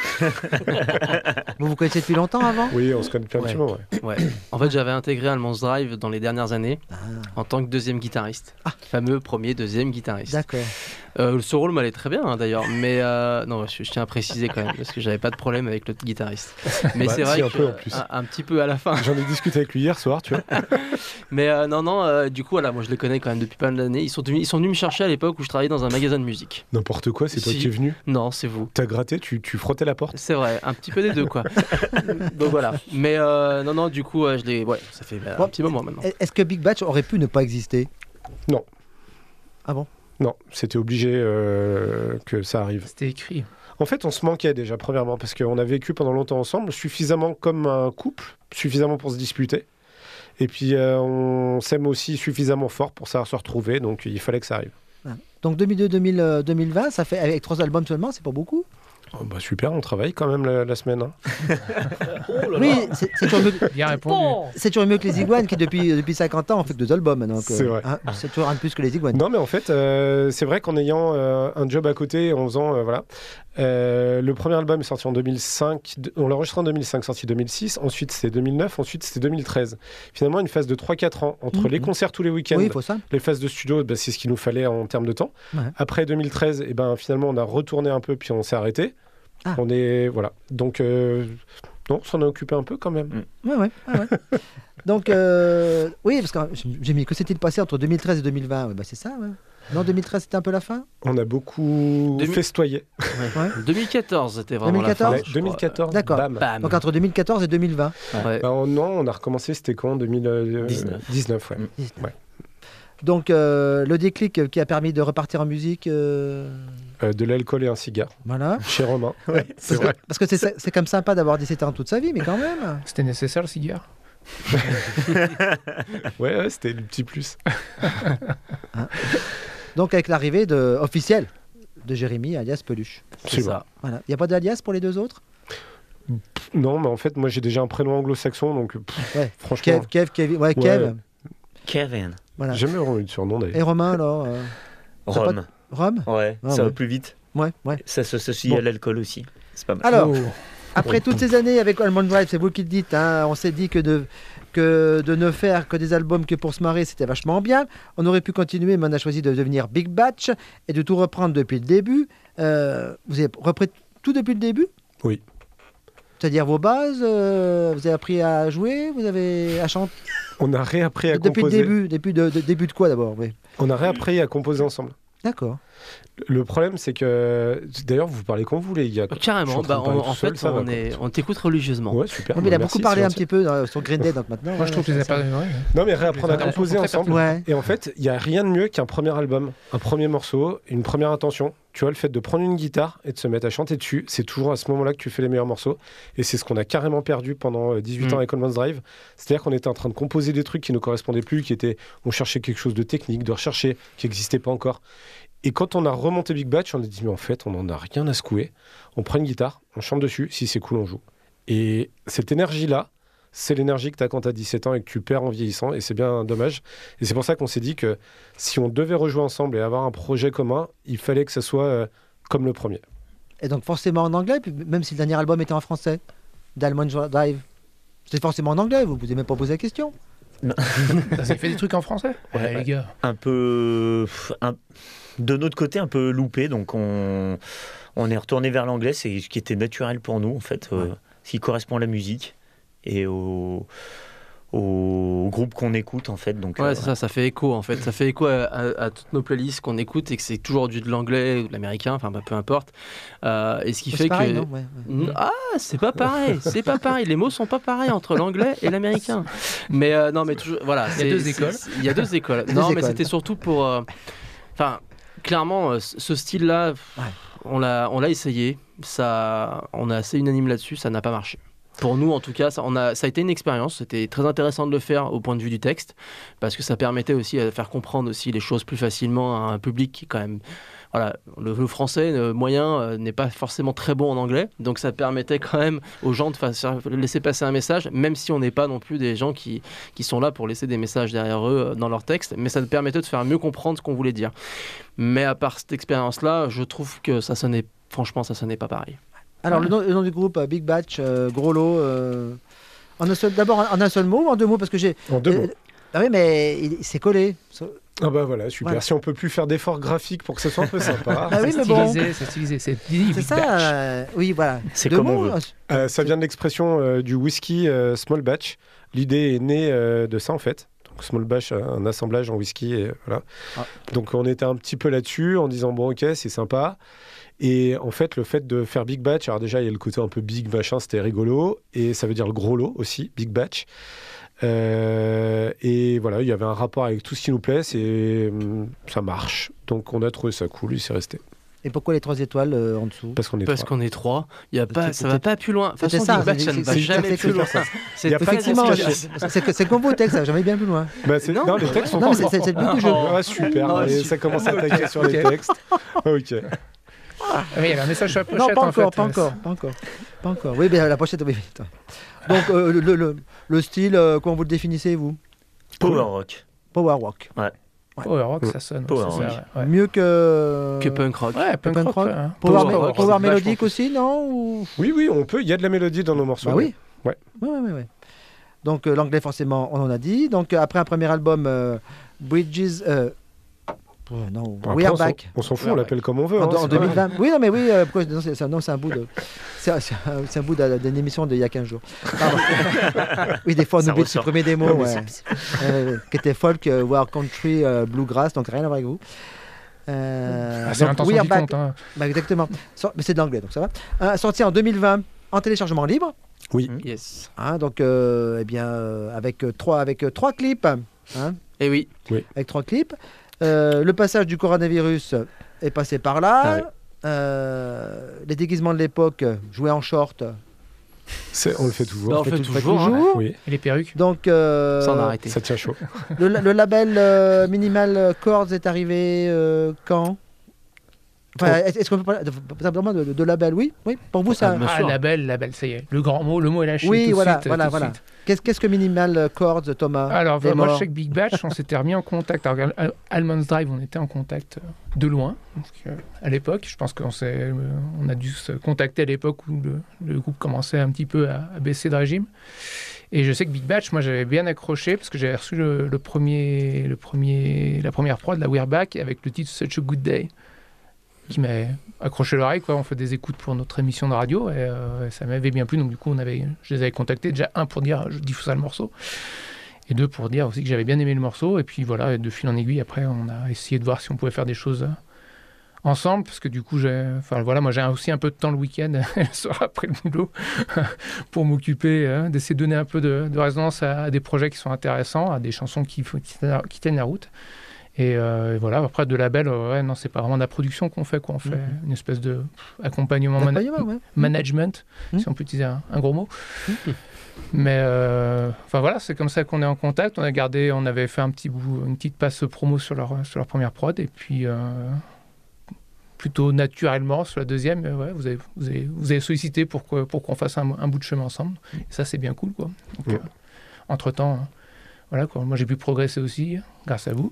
Vous connaissez depuis longtemps avant? Oui, on se connaît depuis un petit moment, ouais. Ouais. En fait, j'avais intégré Almond Drive dans les dernières années en tant que deuxième guitariste. Fameux deuxième guitariste. D'accord. Ce rôle m'allait très bien hein, d'ailleurs, mais non, je tiens à préciser quand même parce que j'avais pas de problème avec l'autre guitariste. Mais Bah, c'est vrai si, un que peu, en plus. un petit peu à la fin. J'en ai discuté avec lui hier soir, tu vois. Mais non, du coup, voilà, moi je les connais quand même depuis pas mal d'années. Ils sont venus me chercher à l'époque où je travaillais dans un magasin de musique. N'importe quoi, c'est toi Si. qui es venu. Non, c'est vous. T'as gratté, tu frottais la porte. C'est vrai, un petit peu des deux quoi. Donc voilà. Mais non, du coup, je les. Ouais, ça fait un petit moment maintenant. Est-ce que Big Batch aurait pu ne pas exister? Non. Ah bon? Non, c'était obligé que ça arrive. C'était écrit. En fait, on se manquait déjà, premièrement, parce qu'on a vécu pendant longtemps ensemble, suffisamment comme un couple, suffisamment pour se disputer. Et puis, on s'aime aussi suffisamment fort pour savoir se retrouver, donc il fallait que ça arrive. Donc 2002-2020, ça fait avec 3 albums seulement, c'est pas beaucoup? Oh, bah super, on travaille quand même la semaine. Hein. Oui, c'est toujours mieux, Bien répondu. c'est toujours mieux que les Iguanes qui depuis 50 ans ont fait que 2 albums maintenant. C'est vrai. Hein, c'est toujours un de plus que les Iguanes. Non, mais en fait, c'est vrai qu'en ayant un job à côté, en faisant, voilà. Le premier album est sorti en 2005, on l'a enregistré en 2005, sorti 2006, ensuite c'était 2009, ensuite c'était 2013. Finalement, une phase de 3-4 ans entre les concerts tous les week-ends, Oui, il faut ça. les phases de studio, bah, c'est ce qu'il nous fallait en termes de temps. Ouais. Après 2013, et ben, finalement, on a retourné un peu, puis on s'est arrêté. Ah. On est, voilà. Donc, non, on s'en a occupé un peu quand même. Ouais. Donc, oui, parce que j'ai mis que s'est-il passé entre 2013 et 2020? Ouais, bah, c'est ça, ouais. Non, 2013, c'était un peu la fin? On a beaucoup festoyé. Ouais. 2014, c'était vraiment 2014? la fin. Ouais, je crois. 2014, D'accord. bam. Bam. Donc, entre 2014 et 2020. Ouais. Bah, non, on a recommencé, c'était quand 2019. 19, ouais. Donc, le déclic qui a permis de repartir en musique. De l'alcool et un cigare. Voilà. Chez Romain. Ouais, c'est vrai. Parce que c'est quand même sympa d'avoir 17 ans toute sa vie, mais quand même. C'était nécessaire le cigare. Ouais, c'était le petit plus. Hein. Donc, avec l'arrivée officielle de Jérémy, alias Peluche. C'est ça. Voilà. Il n'y a pas d'alias pour les deux autres? Non, mais en fait, moi j'ai déjà un prénom anglo-saxon, donc Ouais. franchement. Kev, Kevin. Ouais, Kev. Kevin. Voilà. J'ai jamais vraiment eu de surnom d'ailleurs. Et Romain, alors t'as Rome. pas- Rome. Ouais, Ah, ça ouais. va plus vite. Ouais, ouais. Ça s'associe Bon. à l'alcool aussi. C'est pas mal. Alors, Oh. après toutes ces années avec Almond Drive, c'est vous qui le dites, hein, on s'est dit que de ne faire que des albums que pour se marrer, c'était vachement bien. On aurait pu continuer, mais on a choisi de devenir Big Batch et de tout reprendre depuis le début. Vous avez repris tout depuis le début? Oui. C'est-à-dire vos bases, vous avez appris à jouer, vous avez à chanter On a réappris à depuis composer. le début, début de quoi d'abord? Oui. On a réappris à composer ensemble. D'accord. Le problème, c'est que. D'ailleurs, vous parlez quand vous voulez, les gars. Je Carrément, suis en train de parler tout en seul, fait, ça va, on t'écoute religieusement. Ouais, super. Oui, mais il a Merci, beaucoup parlé c'est un gentil. petit peu sur Green Day donc maintenant. Moi, je trouve que les ça- appareils. Ouais. Non, mais réapprendre à Les composer interventions ensemble. Ouais. Et en fait, il n'y a rien de mieux qu'un premier album, un premier morceau, une première intention. Tu vois, le fait de prendre une guitare et de se mettre à chanter dessus, c'est toujours à ce moment-là que tu fais les meilleurs morceaux. Et c'est ce qu'on a carrément perdu pendant 18 ans avec Almond Drive. C'est-à-dire qu'on était en train de composer des trucs qui ne correspondaient plus, on cherchait quelque chose de technique, de recherché, qui n'existait pas encore. Et quand on a remonté Big Batch, on a dit, mais en fait, on n'en a rien à secouer. On prend une guitare, on chante dessus, si c'est cool, on joue. Et cette énergie-là, c'est l'énergie que tu as quand tu as 17 ans et que tu perds en vieillissant, et c'est bien dommage. Et c'est pour ça qu'on s'est dit que si on devait rejouer ensemble et avoir un projet commun, il fallait que ça soit comme le premier. Et donc forcément en anglais, puis même si le dernier album était en français, d'Almond Drive. C'est forcément en anglais, vous ne pouvez même pas poser la question. Vous avez fait des trucs en français? Ouais, les gars. Un peu. De notre côté, un peu loupé. Donc, on est retourné vers l'anglais. C'est ce qui était naturel pour nous, en fait. Ce qui correspond à la musique et au groupe qu'on écoute, en fait. Donc, Ouais, c'est ça fait écho en fait. Ça fait écho à toutes nos playlists qu'on écoute et que c'est toujours de l'anglais ou de l'américain, enfin peu importe. Et ce qui C'est fait pareil, que. non? Ouais. Ah, c'est pas pareil, c'est pas pareil. Les mots sont pas pareils entre l'anglais et l'américain. Mais non, mais toujours. Voilà. Il y a deux écoles. Il y a deux écoles. Deux Non, mais écoles. c'était surtout pour. Enfin, clairement, ce style-là, on l'a essayé. On est assez unanime là-dessus, ça n'a pas marché. Pour nous, en tout cas, ça a été une expérience. C'était très intéressant de le faire au point de vue du texte, parce que ça permettait aussi de faire comprendre aussi les choses plus facilement à un public qui, quand même, voilà, le français moyen n'est pas forcément très bon en anglais, donc ça permettait quand même aux gens de laisser passer un message, même si on n'est pas non plus des gens qui sont là pour laisser des messages derrière eux dans leur texte, mais ça nous permettait de faire mieux comprendre ce qu'on voulait dire. Mais à part cette expérience-là, je trouve que ça sonnait pas pareil. Alors le nom du groupe, Big Batch, gros lot. D'abord en un seul mot ou en deux mots? Parce que j'ai. En deux mots. Ah oui, mais c'est collé. Ah bah voilà, super. Voilà. Si on peut plus faire d'efforts graphiques pour que ça soit un peu sympa. Ah oui, C'est mais bon. stylisé, c'est stylisé. C'est C'est Big ça. Batch. Oui, voilà. C'est Deux comme on mots, veut. Ça vient de l'expression du whisky small batch. L'idée est née de ça en fait. Donc small batch, un assemblage en whisky. Et voilà. Ah. Donc on était un petit peu là-dessus en disant bon ok c'est sympa. Et en fait le fait de faire big batch, alors déjà il y a le côté un peu big machin, c'était rigolo. Et ça veut dire le gros lot aussi, big batch. Et voilà, il y avait un rapport avec tout ce qui nous plaît, ça marche. Donc on a trouvé ça cool, il s'est resté. Et pourquoi les 3 étoiles en dessous? Parce qu'on est Parce trois. qu'on est trois, ça C'était- va pas plus loin. De toute C'était façon, ça, Big Batch, ça ne va c'est- jamais c'est plus que loin. ça. Il y a pas de Effectivement, explication. c'est comme vos textes, ça va jamais bien plus loin. Bah, Non, non, les textes sont Non, mais pas c'est le but du jeu. Ah, super, Ah, allez, super. ça commence à attaquer sur les Ok. textes. Ok. Ah oui, il y avait un message sur la Non, pochette pas en encore, fait. pas encore. Oui, mais la pochette, oui. Donc, le style, comment vous le définissez, vous? Power rock. Power rock. Power rock, ça sonne. Power ça, rock. ouais. Mieux que... Que punk rock. Ouais, punk Punk rock. rock. hein. Power, Power rock, power c'est mélodique vachement aussi, non? Ou... Oui, on peut. Il y a de la mélodie dans nos morceaux. Bah oui. Ouais. Ouais. Donc, l'anglais, forcément, on en a dit. Donc, après un premier album, Bridges... non, Après, We Are on s'en- Back. On s'en fout, on l'appelle comme on veut. En, hein, en c'est 2020. Oui, non, mais oui, non, c'est un bout de. C'est un bout d'une émission d'il y a 15 jours. Pardon. Oui, des fois, on Ça oublie de ressort. supprimer des mots. Non, mais Ouais. Qui était folk, War Country, Bluegrass, donc rien à voir avec vous. Ah, c'est Donc, l'intention We Are qui Back. compte. Hein. Bah, exactement. Mais c'est de l'anglais, donc ça va. Sorti en 2020 en téléchargement libre. Oui. Yes. Donc, avec trois clips. Et oui. avec 3 clips. Le passage du coronavirus est passé par là. Les déguisements de l'époque, jouer en short. On le fait toujours. Bah, on le fait toujours. Oui. Et les perruques. Donc, Ça en a arrêté. Ça tient chaud. le label Minimal Chords est arrivé quand est-ce qu'on peut parler simplement de label? Oui, pour vous ça. bien sûr. Label, ça y est. Le mot est lâché. Oui, tout de voilà. suite. Qu'est-ce que Minimal Chords, Thomas? Alors, Des moi, je morts. sais que Big Batch, on s'était remis en contact. Alors, Almonds Drive, on était en contact de loin. À l'époque, je pense qu'on a dû se contacter à l'époque où le groupe commençait un petit peu à baisser de régime. Et je sais que Big Batch, moi, j'avais bien accroché parce que j'avais reçu la première prod, la We're Back, avec le titre Such a Good Day, qui m'a accroché l'oreille, quoi. On fait des écoutes pour notre émission de radio et ça m'avait bien plu. Donc du coup, je les avais contactés déjà, un pour dire je diffuse le morceau et deux pour dire aussi que j'avais bien aimé le morceau. Et puis voilà, et de fil en aiguille, après, on a essayé de voir si on pouvait faire des choses ensemble, parce que du coup, moi j'ai aussi un peu de temps le week-end, le soir après le boulot, pour m'occuper, d'essayer de donner un peu de résonance à des projets qui sont intéressants, à des chansons qui tiennent la route. Et voilà, après de label, non, c'est pas vraiment de la production qu'on fait, quoi. On fait une espèce de accompagnement, management, si on peut utiliser un gros mot. Mais voilà, c'est comme ça qu'on est en contact. On avait fait une petite passe promo sur leur première prod, et puis plutôt naturellement sur la deuxième, vous avez sollicité pour qu'on fasse un bout de chemin ensemble. Et ça, c'est bien cool, quoi. Donc, entre-temps, voilà, quoi. Moi j'ai pu progresser aussi grâce à vous.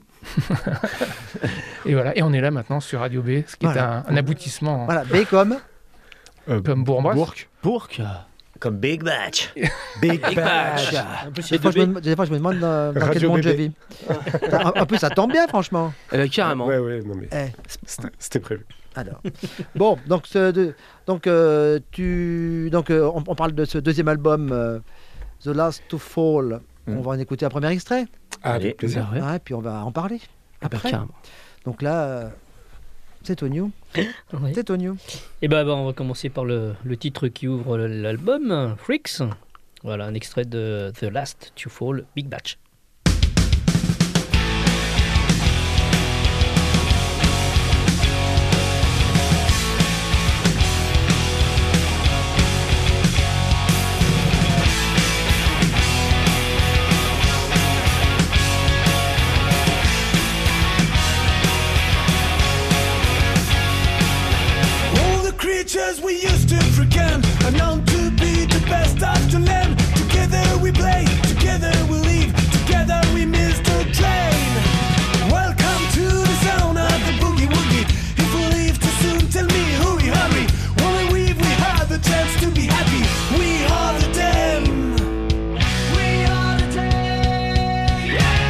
Et voilà, et on est là maintenant sur Radio B, ce qui est un aboutissement. Voilà, B comme Bourg-en-Bresse. Bourg. Comme Big Batch. Des fois, je me demande dans quel monde je vis. En plus, ça tombe bien, franchement. Carrément. Ouais, non mais c'était prévu. Alors, bon, donc on parle de ce deuxième album, The Last to Fall. On va en écouter un premier extrait. Avec plaisir. Et puis on va en parler après. Donc là, c'est Tonio. Oui. C'est Tonio. Et on va commencer par le titre qui ouvre l'album, Freaks. Voilà, un extrait de The Last to Fall, Big Batch. Creatures we used to frequent are known to be the best of to lend. Together we play, together we leave, together we miss the train. Welcome to the zone of the boogie woogie. If we leave too soon, tell me hurry, hurry. When we leave, we have the chance to be happy. We are the them. We are the them. Yeah.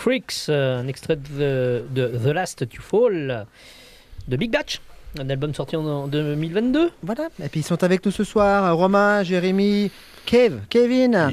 Freaks, un extrait de The Last to Fall de Big Batch, un album sorti en 2022. Voilà, et puis ils sont avec nous ce soir, Romain, Jérémy, Kevin,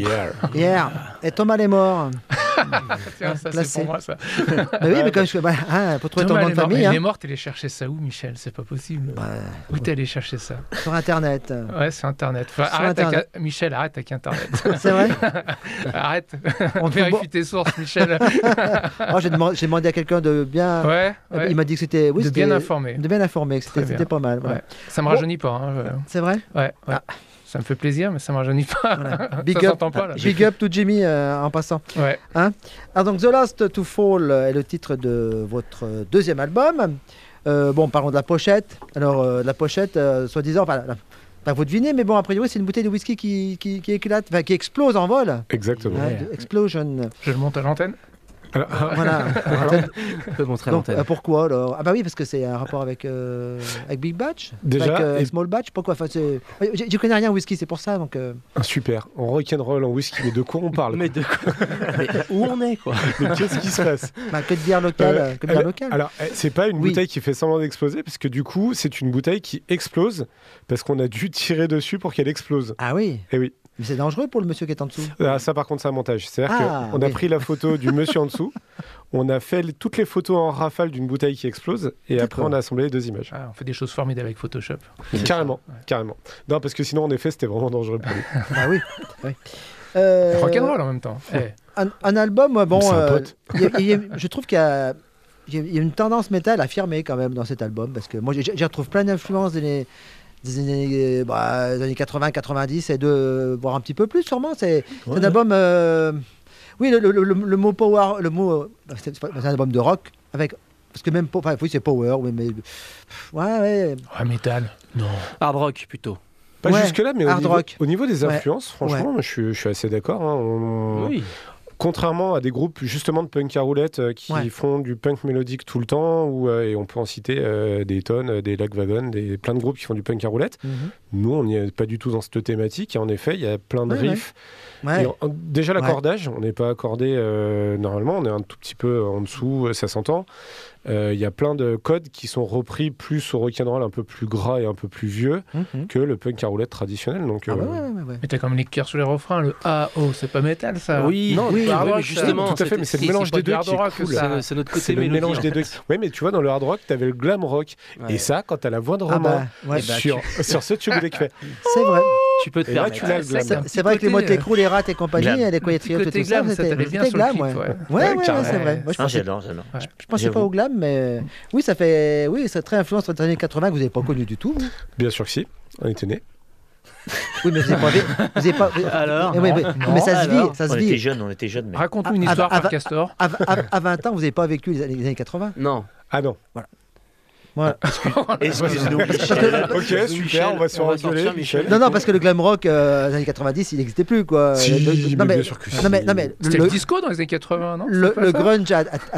et Thomas les morts. Tiens, ça c'est pour moi ça. Bah oui, mais comme pour trouver ton nom de famille. Elle est morte, elle est chercher ça où, Michel? C'est pas possible. Où t'es allé chercher ça? Sur Internet. Ouais, sur Internet. Michel, arrête avec Internet. C'est vrai? Arrête. On vérifie tes sources, Michel. J'ai demandé à quelqu'un de bien. Ouais. Il m'a dit que c'était. De bien informé. De bien informé, que c'était pas mal. Voilà. Ouais. Ça me rajeunit pas. C'est vrai? Ouais. Ça me fait plaisir, mais ça ne me rajeunit pas. Voilà. Big up to Jimmy en passant. Ouais. Alors donc The Last to Fall est le titre de votre deuxième album. Parlons de la pochette. Alors la pochette, soi-disant, vous devinez, mais bon, a priori, c'est une bouteille de whisky qui éclate, qui explose en vol. Exactement. Explosion. Je le monte à l'antenne. Voilà. On peut montrer l'antenne. Pourquoi alors? Ah bah oui, parce que c'est un rapport avec Big Batch, déjà, avec Small Batch. Pourquoi? Je connais rien au whisky, c'est pour ça. Donc super. En rock'n'roll, en whisky, mais de quoi on parle? Mais de quoi? Mais où on est, quoi? Mais qu'est-ce qui se passe? Que de bière locale. Alors, c'est pas une bouteille qui fait semblant d'exploser, parce que du coup, c'est une bouteille qui explose parce qu'on a dû tirer dessus pour qu'elle explose. Ah oui. Et oui. Mais c'est dangereux pour le monsieur qui est en dessous. Ça, par contre, c'est un montage. C'est-à-dire qu'on a pris la photo du monsieur en dessous, on a fait toutes les photos en rafale d'une bouteille qui explose, et après, on a assemblé les deux images. On fait des choses formidables avec Photoshop. Carrément. Non, parce que sinon, en effet, c'était vraiment dangereux pour lui. Ah oui. Rock'n'roll en même temps. Un album, c'est un pote. Je trouve qu'il y a une tendance métal affirmée quand même dans cet album, parce que moi, j'y retrouve plein d'influences des années 80, 90 et voire un petit peu plus sûrement. C'est un album. Oui, le mot power, c'est un album de rock avec. Parce que même oui, c'est power, oui, mais ouais. Metal. Non. Hard rock plutôt. Pas jusque-là, mais au niveau des influences, franchement, je suis assez d'accord. Oui. Contrairement à des groupes justement de punk à roulette qui font du punk mélodique tout le temps, et on peut en citer des tonnes, des Lagwagon, plein de groupes qui font du punk à roulette. Nous, on n'y est pas du tout dans cette thématique. Et en effet, il y a plein de riffs. Déjà, l'accordage, on n'est pas accordé normalement, on est un tout petit peu en dessous, ça s'entend. Il y a plein de codes qui sont repris plus au rock'n'roll un peu plus gras et un peu plus vieux que le punk à roulette traditionnel. Donc, Mais t'as comme les cœurs sur les refrains, le A-O, c'est pas métal ça? Oui, mais justement. Tout à fait, mais c'est le mélange des deux qui est cool. C'est notre côté c'est le mélange des deux. Oui, mais tu vois, dans le hard rock, t'avais le glam rock. Et ça, quand t'as la voix de Romain sur ce tube qui fait... C'est vrai. Tu peux te permettre. C'est vrai que les Motley Crue, les Rats et compagnie, les Quiet Riot, tout ça, c'était bien glam. Ouais, c'est vrai. J'adore. Je pensais pas au glam, mais oui, ça fait, c'est très influence dans les années 80 que vous n'avez pas connu du tout. Bien sûr que si, on était nés. Oui, mais vous n'avez pas. Alors, mais ça se vit. On était jeunes. Mais... Raconte-nous une histoire par Castor. À 20 ans, vous n'avez pas vécu les années 80? Non. Ah non. Voilà. Excuse-nous, Michel. Ok, super, on va se engueuler, Michel. Non, parce que le glam rock des années 90, il n'existait plus, quoi. Bien sûr que si. C'était le disco dans les années 80, non? Le grunge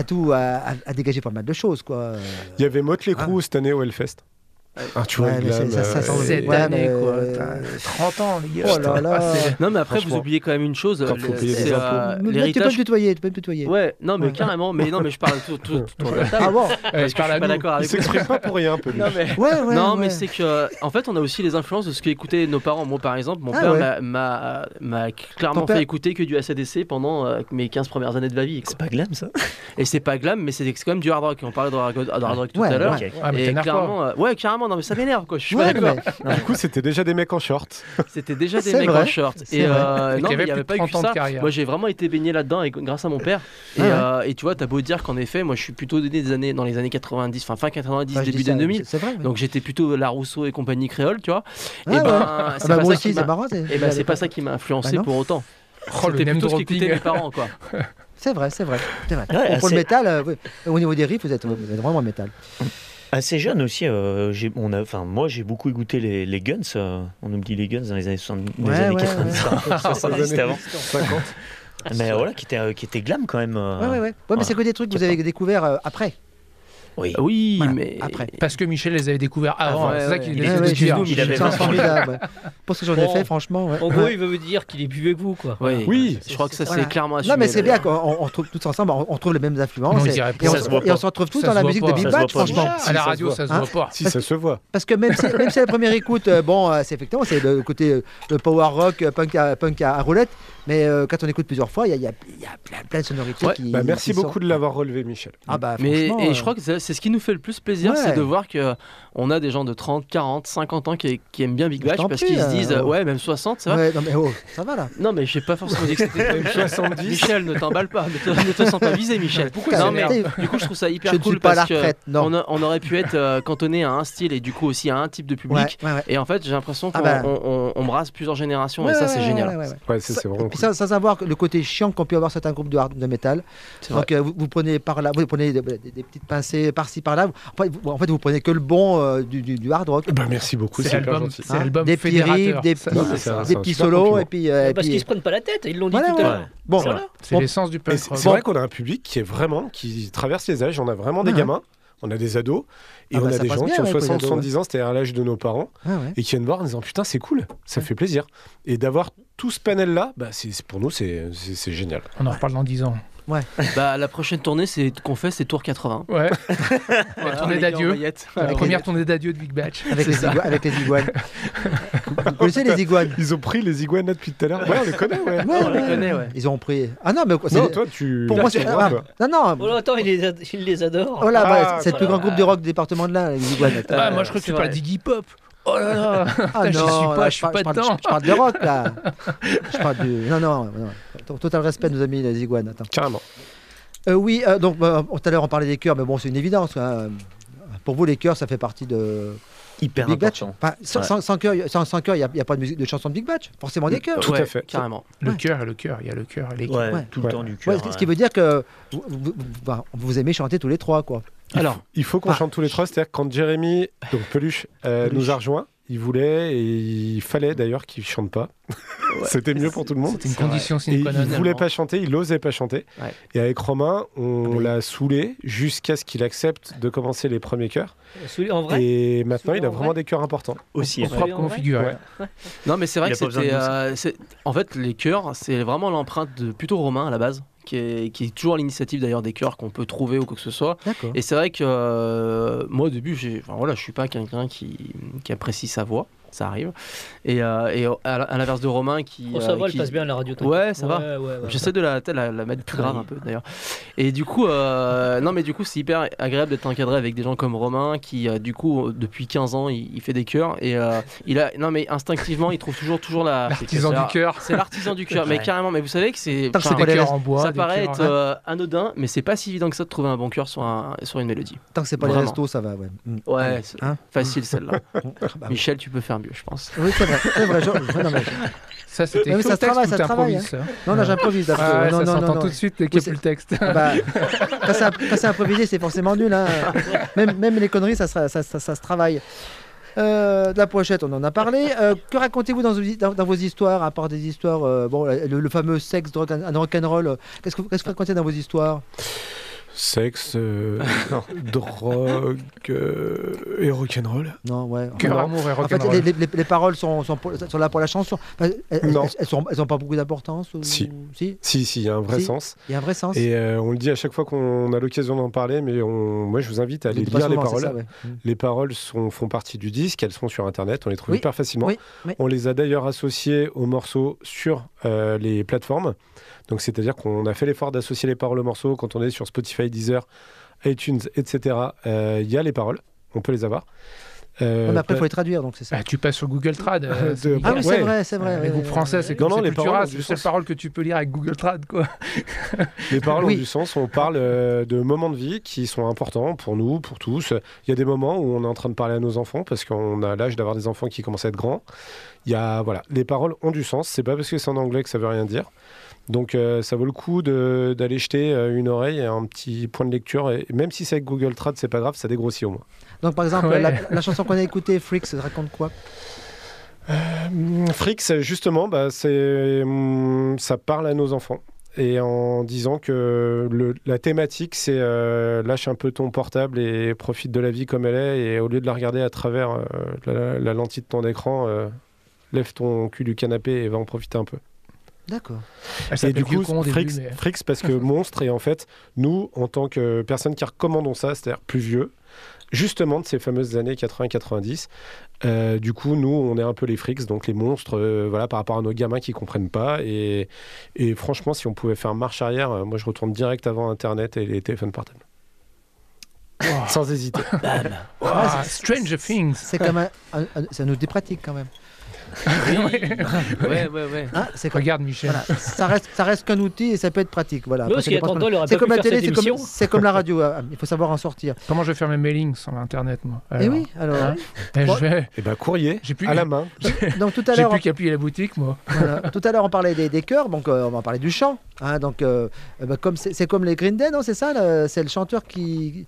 a dégagé pas mal de choses, quoi. Il y avait Motley Crue cette année au Hellfest. Tu vois, cette année, quoi. 30 ans, les gars. Oh là là. Non, mais après, vous oubliez quand même une chose. Quand faut payer des impôts. Tu peux me tutoyer. Ouais, non, mais carrément. Mais non, mais je parle tout de la table. Ah bon? Parce que je suis pas d'accord avec vous. Il s'exprime pas pour rien, un peu. Non, mais c'est que, en fait, on a aussi les influences de ce qu'écoutaient nos parents. Moi, par exemple, mon père m'a clairement fait écouter que du AC/DC pendant mes 15 premières années de ma vie. C'est pas glam, ça? Et c'est pas glam, mais c'est quand même du hard rock. On parlait de hard rock tout à l'heure. Et clairement, carrément. Non, mais ça m'énerve, quoi. Je suis pas d'accord. Du coup, c'était déjà des mecs en short. C'était déjà des mecs en short. Et non, mais il n'y avait pas eu que ça. Carrière. Moi, j'ai vraiment été baigné là-dedans grâce à mon père. Et tu vois, t'as beau dire qu'en effet, moi, je suis plutôt né dans les années 90, enfin fin 90, début des 2000. Donc j'étais plutôt La Rousseau et compagnie créole, tu vois. Et c'est pas ça qui m'a influencé pour autant. C'était plutôt ce qu'écoutaient mes parents, quoi. C'est vrai. Pour le métal, au niveau des riffs, vous êtes vraiment métal. Assez jeune aussi, moi j'ai beaucoup écouté les Guns, on oublie les Guns dans les années 70, les années 90, c'était avant. 50. Mais voilà, qui était glam quand même. Ouais, mais c'est que des trucs que vous avez découverts après. Oui, Voilà, mais après. Parce que Michel les avait découverts avant. ouais, c'est ça ouais. qu'il Il essaie avait de fait dire. nous, Il avait C'est 20 formidable. Ouais. Pour ce que j'en ai Bon. fait, franchement. Ouais. En gros, il veut me dire qu'il est plus vieux que vous, quoi. Oui, Voilà. je crois que ça Voilà. c'est clairement assumé. Non, mais c'est bien d'ailleurs. qu'on trouve tous ensemble, on trouve les mêmes influences. Non, et, je dirais pas. et on, Ça se voit et on pas. se retrouve tous Ça dans se la voit musique pas. de Big Ça se Batch, voit pas. franchement. À la ça radio, se ça se Hein voit pas. Si, ça se voit. Parce que même si la première écoute, c'est effectivement, c'est le côté le power rock, punk à roulette, mais quand on écoute plusieurs fois, il y a plein de sonorités Ouais. qui. Merci qui sont- beaucoup de l'avoir relevé, Michel. Ah bah, Mais franchement, et je crois que c'est ce qui nous fait le plus plaisir, Ouais. c'est de voir que on a des gens de 30, 40, 50 ans qui aiment bien Big Je Batch t'en parce prie, qu'ils se disent ouais, même 60, ça va. Ouais, non mais oh, ça va là. Non, mais j'ai pas forcément dit que c'était même 70. Michel, ne t'emballe pas, ne te sens pas visé, Michel. Pourquoi Non, ça mais m'énerve du coup, je trouve ça hyper Je ne cool suis pas à la parce que retraite, non. on aurait pu être cantonné à un style et du coup aussi à un type de public. Ouais. Et en fait, j'ai l'impression qu'on Ah bah. on brasse plusieurs générations et Ouais, ça, c'est ouais, génial. ouais. Ouais, c'est vraiment Puis cool. sans savoir le côté chiant qu'on peut avoir certains groupes de métal. C'est vrai. Donc vous prenez par là, vous prenez des petites pincées par-ci par-là. En fait, vous prenez que le bon du hard rock. Bah, merci beaucoup, c'est C'est hyper l'album, gentil. c'est l'album Des petits riffs, fédérateur. des Ça, petits, c'est un des petits super solos compliment. et puis. Parce qu'ils se prennent pas la tête, ils l'ont dit Voilà, tout à voilà. l'heure. Bon, Voilà. C'est Bon. l'essence du Et punk c'est rock. c'est vrai qu'on a un public qui traverse les âges. On a vraiment des Ouais. gamins, on a des ados, et Ah on bah, a ça des passe gens bien qui ont avec les 60, ados, 70 ans, c'était à l'âge de nos parents, ouais. et qui viennent voir en disant putain, c'est cool, ça fait plaisir. Et d'avoir tout ce panel-là, bah, pour nous, c'est génial. On en reparle dans 10 ans. Bah, la prochaine tournée qu'on fait, c'est Tour 80. Ouais. Voilà, tournée les gars en d'adieu. maillette. La Voilà, première tournée d'adieu de Big Batch. Avec les iguanes. Vous connaissez les iguanes? Ils ont pris les iguanes là depuis tout à l'heure. Ouais, on les connaît, ouais. on les connaît, ouais. Ils ont pris. Ah non, mais quoi, Non, c'est- toi, tu. pour moi, c'est. tu ah, vois, non, non. Oh là, attends, il les adore. Oh là, Ah, bah, c'est le plus voilà. grand groupe de rock du département de là, les iguanes. Ah, moi je crois que c'est tu parles vrai. d'Iggy Pop. Oh là là. Ah je non, suis là, pas, je suis pas parle- dedans. je parle de rock là. Je parle du. Non. Total respect de nos amis les iguanes. Attends. Carrément. Oui, donc tout à l'heure on parlait des chœurs, mais bon, c'est une évidence. Hein. Pour vous, les chœurs, ça fait partie de Hyper Big Batch. important. Enfin, sans chœur, il n'y a pas de musique de chanson de Big Batch. Forcément des chœurs. Tout à Ouais, fait. Carrément. Le Ouais. cœur, il y a le cœur et les Ouais, Ouais. tout le Ouais. temps du cœur. Ouais, ce qui veut dire que vous aimez chanter tous les trois, quoi. Alors, Il faut qu'on Ah. chante tous les trois. C'est-à-dire que quand Jérémy, donc Peluche, nous a rejoints, il voulait et il fallait d'ailleurs qu'il chante pas. C'était mieux pour tout le monde. C'est une C'est vrai. condition Et sine il qua non. voulait pas chanter, il osait pas chanter. Ouais. Et avec Romain, on Ah oui. l'a saoulé jusqu'à ce qu'il accepte de commencer les premiers chœurs. En vrai. Et maintenant, il a En vrai vrai des chœurs importants. Aussi. Au propre Ouais. configuré. Ouais. non, mais c'est vrai Il que a pas besoin de c'était. En fait, les chœurs, c'est vraiment l'empreinte de plutôt Romain à la base, qui est toujours à l'initiative d'ailleurs des chœurs qu'on peut trouver ou quoi que ce soit. D'accord. Et c'est vrai que moi au début, je suis pas quelqu'un qui apprécie sa voix, ça arrive. Et à l'inverse de Romain qui. Oh, ça va, elle qui- passe bien à la radio. t'inquiète. Ouais, ça va. Ouais. J'essaie de la mettre plus grave un peu d'ailleurs. Et du coup, non mais du coup c'est hyper agréable d'être encadré avec des gens comme Romain qui du coup depuis 15 ans il fait des chœurs et non mais instinctivement il trouve toujours la L'artisan du cœur. C'est l'artisan du cœur, mais Ouais. carrément. Mais vous savez que c'est Tant que C'est c'est des pas les cœurs restes- en bois. ça des paraît cœurs- être anodin, mais c'est pas si évident que ça de trouver un bon cœur sur une mélodie. Tant que c'est pas les Vraiment. restos, ça va. Ouais. Ouais, c'est Hein facile celle-là. Bah oui. Michel, tu peux faire mieux, je pense. Oui, c'est vrai. C'est vrai. Non, mais- Ça, c'était Mais écrit ça au texte travaille, ou ça travaille, t'improvises, ça non, j'improvise. là, parce que- Ah ouais, non, ça non, s'entend non, tout non. de suite dès qu'il Oui, n'y a plus le texte. Ah bah, quand c'est improvisé, c'est forcément nul. Hein. Même les conneries, ça se travaille. De la pochette, on en a parlé. Que racontez-vous dans vos histoires, à part des histoires, bon, le fameux sexe, drogue and rock'n'roll. Qu'est-ce que vous racontez dans vos histoires? Sexe, drogue et rock'n'roll. Non, ouais. Cœur, Non. amour et En fait, rock'n'roll. les paroles sont là pour la chanson. Enfin, Non. elles ont pas beaucoup d'importance. Si. Si, Si, il y a un vrai Si. sens. il y a un vrai sens. Et on le dit à chaque fois qu'on a l'occasion d'en parler, mais moi je vous invite à Je le aller dis pas lire les souvent, c'est paroles. ça, ouais. Les paroles font partie du disque, elles sont sur internet, on les trouve Oui, hyper facilement. oui, oui. On les a d'ailleurs associées aux morceaux sur les plateformes. Donc c'est-à-dire qu'on a fait l'effort d'associer les paroles aux morceaux. Quand on est sur Spotify, Deezer, iTunes, etc., il y a les paroles, on peut les avoir. Ouais, mais après, il faut les traduire, donc c'est ça. Ah, tu passes sur Google Trad. c'est de- nickel. Ah oui, Ouais. c'est vrai, c'est vrai. Les groupes français, c'est comme Non, c'est les Cultura, paroles ont c'est du les seules sens. paroles que tu peux lire avec Google Trad, quoi. Les paroles Oui. ont du sens, on parle de moments de vie qui sont importants pour nous, pour tous. Il y a des moments où on est en train de parler à nos enfants parce qu'on a l'âge d'avoir des enfants qui commencent à être grands. Voilà, les paroles ont du sens, c'est pas parce que c'est en anglais que ça veut rien dire. Donc ça vaut le coup d'aller jeter une oreille et un petit point de lecture. Et même si c'est avec Google Trad, c'est pas grave, ça dégrossit au moins. Donc, par exemple, Ouais. la chanson qu'on a écoutée, Freaks, ça raconte quoi? Frix, justement, ça parle à nos enfants. et en disant que la thématique, c'est lâche un peu ton portable et profite de la vie comme elle est, et au lieu de la regarder à travers la lentille de ton écran, lève ton cul du canapé et va en profiter un peu. D'accord. Et du coup, Fricks, parce que monstre, et en fait, nous, en tant que personnes qui recommandons ça, c'est-à-dire plus vieux, justement de ces fameuses années 80-90, du coup, nous, on est un peu les Fricks, donc les monstres, voilà, par rapport à nos gamins qui comprennent pas. Et franchement, si on pouvait faire marche arrière, moi, je retourne direct avant Internet et les téléphones portables. Wow. Sans hésiter. Stranger Things. C'est comme c'est un outil pratique quand même. Ouais. Hein, Regarde Michel. Voilà, ça reste qu'un outil et ça peut être pratique. Voilà. Nous, si attends, il aurait c'est pas comme pu la faire télé, cette émission. c'est comme la radio. Il faut savoir en sortir. Comment je vais faire mes mailings sans Internet, moi? Eh oui, alors. Hein Bon, je vais... Et ben courrier à la main. Donc tout à J'ai l'heure, plus qu'à plier la boutique, moi. voilà, tout à l'heure on parlait des chœurs, donc on va parler du chant. Hein, donc comme c'est comme les Green Day, non? C'est ça, c'est le chanteur qui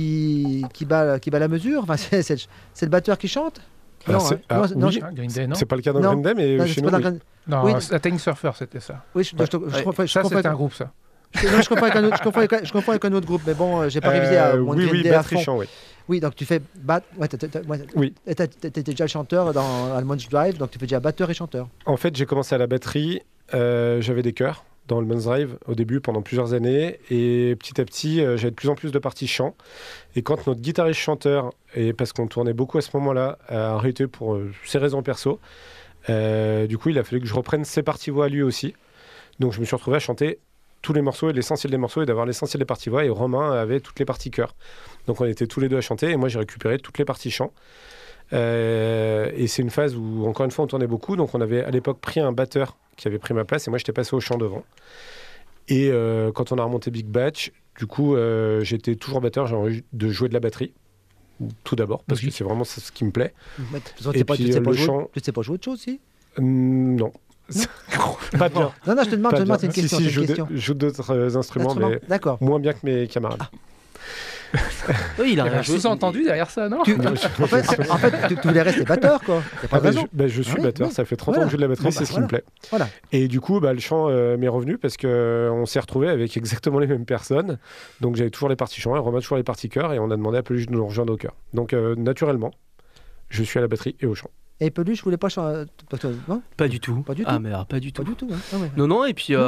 bat la mesure. Enfin, c'est le batteur qui chante. Non, Green Day, non. C'est pas le cas dans Green Day, mais chez nous. Non, oui. Attain Surfer, c'était ça. Oui, je c'est un groupe, ça. Je confonds avec un autre groupe, mais bon, j'ai pas révisé à mon Green Day à fond. Chant, oui. Oui, donc tu fais oui. T'étais déjà le chanteur dans Almond's Drive, donc tu fais déjà batteur et chanteur. En fait, j'ai commencé à la batterie, j'avais des chœurs dans Almond's Drive au début pendant plusieurs années, et petit à petit, j'avais de plus en plus de parties chant. Et quand notre guitariste chanteur, et parce qu'on tournait beaucoup à ce moment-là, a arrêté pour ses raisons perso, du coup, il a fallu que je reprenne ses parties voix à lui aussi. Donc, je me suis retrouvé à chanter tous les morceaux et l'essentiel des morceaux et d'avoir l'essentiel des parties voix, et Romain avait toutes les parties chœurs. Donc on était tous les deux à chanter et moi j'ai récupéré toutes les parties chant. Et c'est une phase où encore une fois on tournait beaucoup, donc on avait à l'époque pris un batteur qui avait pris ma place et moi j'étais passé au chant devant. Et quand on a remonté Big Batch, du coup j'étais toujours batteur, j'ai envie de jouer de la batterie tout d'abord parce que c'est vraiment ce qui me plaît. Et puis le chant... Tu sais pas jouer autre chose aussi? Non. Pas bien. Non, je te demande, c'est une question. Si, je joue d'autres instruments, mais moins bien que mes camarades. Oui, il a un sous-entendu derrière ça, non? En fait, tu voulais rester batteur, quoi. Je suis batteur, ça fait 30 ans que je joue de la batterie, c'est ce qui me plaît. Voilà. Et du coup, le chant m'est revenu parce qu'on s'est retrouvés avec exactement les mêmes personnes. Donc j'avais toujours les parties chant, et Romain toujours les parties chœur, et on a demandé à Peluche de nous rejoindre au chœur. Donc naturellement, je suis à la batterie et au chant. Et Peluche, je voulais pas chanter, non? Pas du tout. Pas du tout. Ah, mais pas du tout. Pas du tout. Hein. Ah ouais. Non, et puis,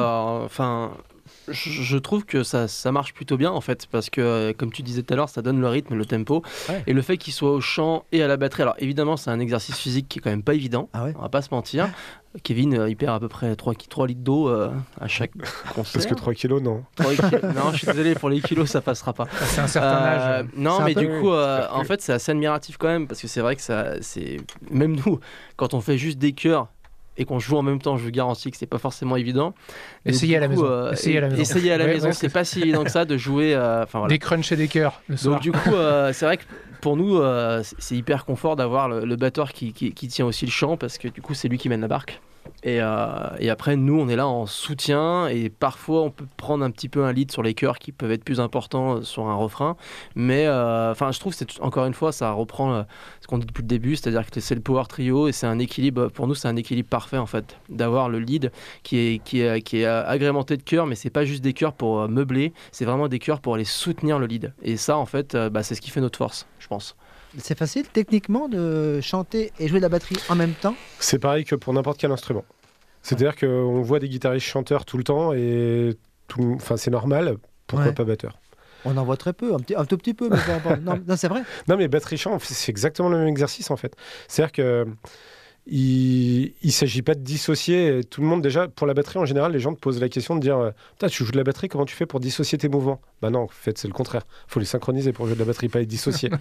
je trouve que ça marche plutôt bien en fait, parce que comme tu disais tout à l'heure, ça donne le rythme, le tempo, et le fait qu'il soit au chant et à la batterie. Alors évidemment, c'est un exercice physique qui est quand même pas évident, on va pas se mentir. Kevin, il perd à peu près 3 litres d'eau à chaque concert. Parce que 3 kilos, non. 3 kilos, non, je suis désolé, pour les kilos, ça passera pas. C'est un certain âge. Non, mais du coup, en fait, c'est assez admiratif quand même, parce que c'est vrai que c'est même nous, quand on fait juste des chœurs et qu'on joue en même temps, je vous garantis que c'est pas forcément évident. Essayez à la maison. Essayez à la maison, c'est pas si évident que ça de jouer. Voilà. Des crunchs et des chœurs le soir. Donc du coup, c'est vrai que pour nous, c'est hyper confort d'avoir le batteur qui tient aussi le chant, parce que du coup, c'est lui qui mène la barque. Et après, nous, on est là en soutien, et parfois, on peut prendre un petit peu un lead sur les chœurs qui peuvent être plus importants sur un refrain. Mais je trouve que encore une fois, ça reprend ce qu'on dit depuis le début, c'est-à-dire que c'est le power trio, et c'est un équilibre. Pour nous, c'est un équilibre parfait en fait, d'avoir le lead qui est agrémenté de chœurs, mais c'est pas juste des chœurs pour meubler, c'est vraiment des chœurs pour aller soutenir le lead. Et ça, en fait, c'est ce qui fait notre force, je pense. C'est facile techniquement de chanter et jouer de la batterie en même temps? C'est pareil que pour n'importe quel instrument. C'est-à-dire qu'on voit des guitaristes chanteurs tout le temps et c'est normal, pourquoi pas batteur? On en voit très peu, un tout petit peu, mais non, c'est vrai. Non, mais batterie chant, c'est exactement le même exercice en fait. C'est-à-dire que il ne s'agit pas de dissocier tout le monde. Déjà, pour la batterie, en général, les gens te posent la question de dire tu joues de la batterie, comment tu fais pour dissocier tes mouvements? Bah non, en fait, c'est le contraire. Il faut les synchroniser pour jouer de la batterie, pas les dissocier.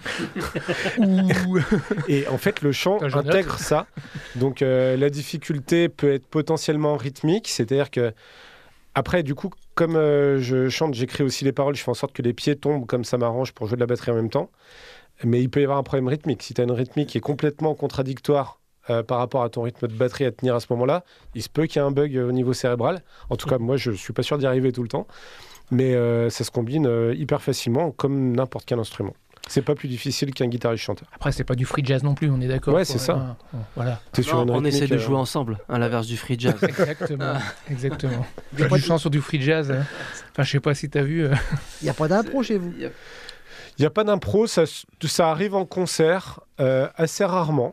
Et en fait, le chant intègre ça. Donc, la difficulté peut être potentiellement rythmique. C'est-à-dire que, après, du coup, comme je chante, j'écris aussi les paroles, je fais en sorte que les pieds tombent comme ça m'arrange pour jouer de la batterie en même temps. Mais il peut y avoir un problème rythmique. Si tu as une rythmique qui est complètement contradictoire par rapport à ton rythme de batterie à tenir à ce moment-là, il se peut qu'il y ait un bug au niveau cérébral. En tout cas, moi, je ne suis pas sûr d'y arriver tout le temps. Mais ça se combine hyper facilement, comme n'importe quel instrument. C'est pas plus difficile qu'un guitariste chanteur. Après, c'est pas du free jazz non plus, on est d'accord. Ouais, quoi. c'est ça. Bon, voilà. T'es sur une On essaie rythmique, de jouer ensemble, à l'inverse du free jazz. Exactement. Exactement. Dès que tu chantes sur du free jazz, enfin, je sais pas si t'as vu. Il n'y a pas d'impro chez vous. Il n'y a pas d'impro, ça arrive en concert assez rarement.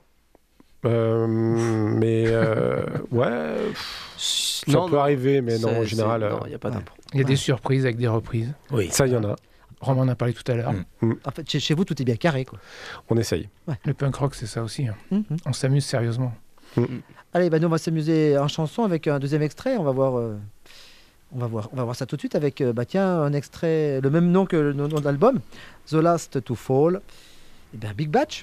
Ouais, ça peut arriver, mais non, en général. Non, il n'y a pas d'impro. Il y a des surprises avec des reprises. Oui. Ça, il y en a. Romain en a parlé tout à l'heure. En fait, chez vous, tout est bien carré, quoi. On essaye. Le punk rock, c'est ça aussi. Mhm. On s'amuse sérieusement. Allez, nous, on va s'amuser en chanson avec un deuxième extrait. On va voir ça tout de suite avec, un extrait, le même nom que le nom de l'album, The Last to Fall. Et bien, Big Batch.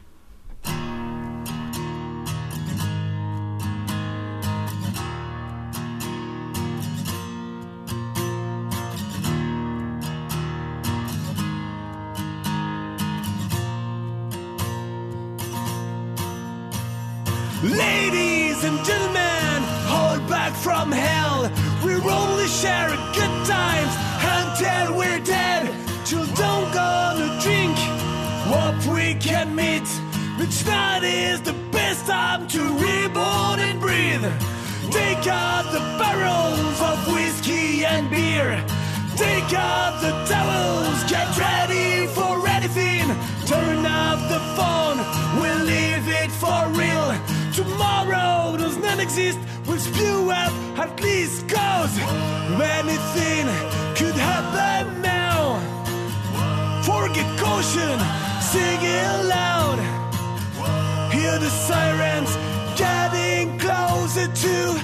Ladies and gentlemen, hold back from hell. We're only sharing good times until we're dead. Children gonna drink what we can meet. Which night is the best time to reborn and breathe? Take out the barrels of whiskey and beer. Take out the towels, get ready for anything. Turn off the phone, we'll leave it for real. Tomorrow does not exist, we'll spew up at least cause anything could happen now. Forget caution, sing it loud. Hear the sirens getting closer to.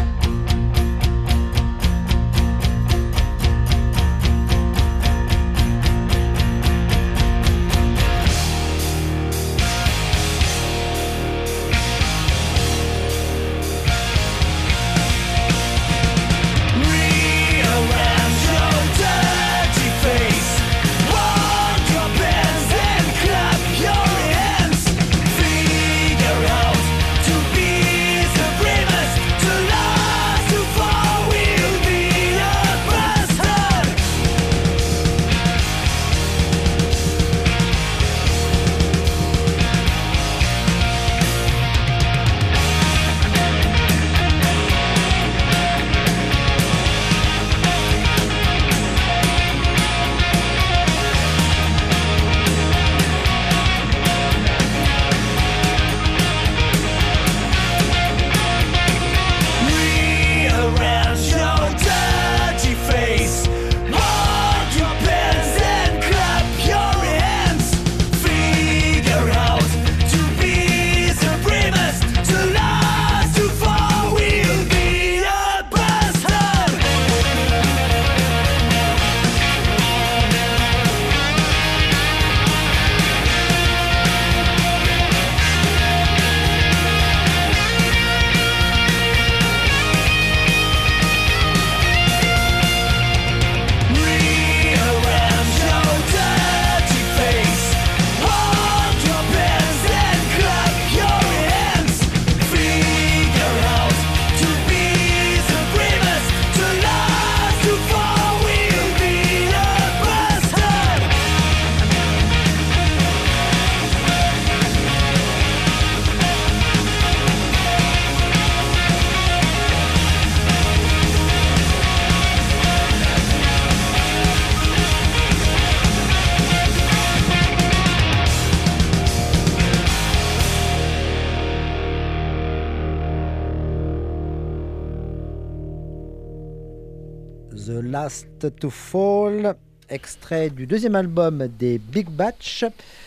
The Last to Fall, extrait du deuxième album des Big Batch,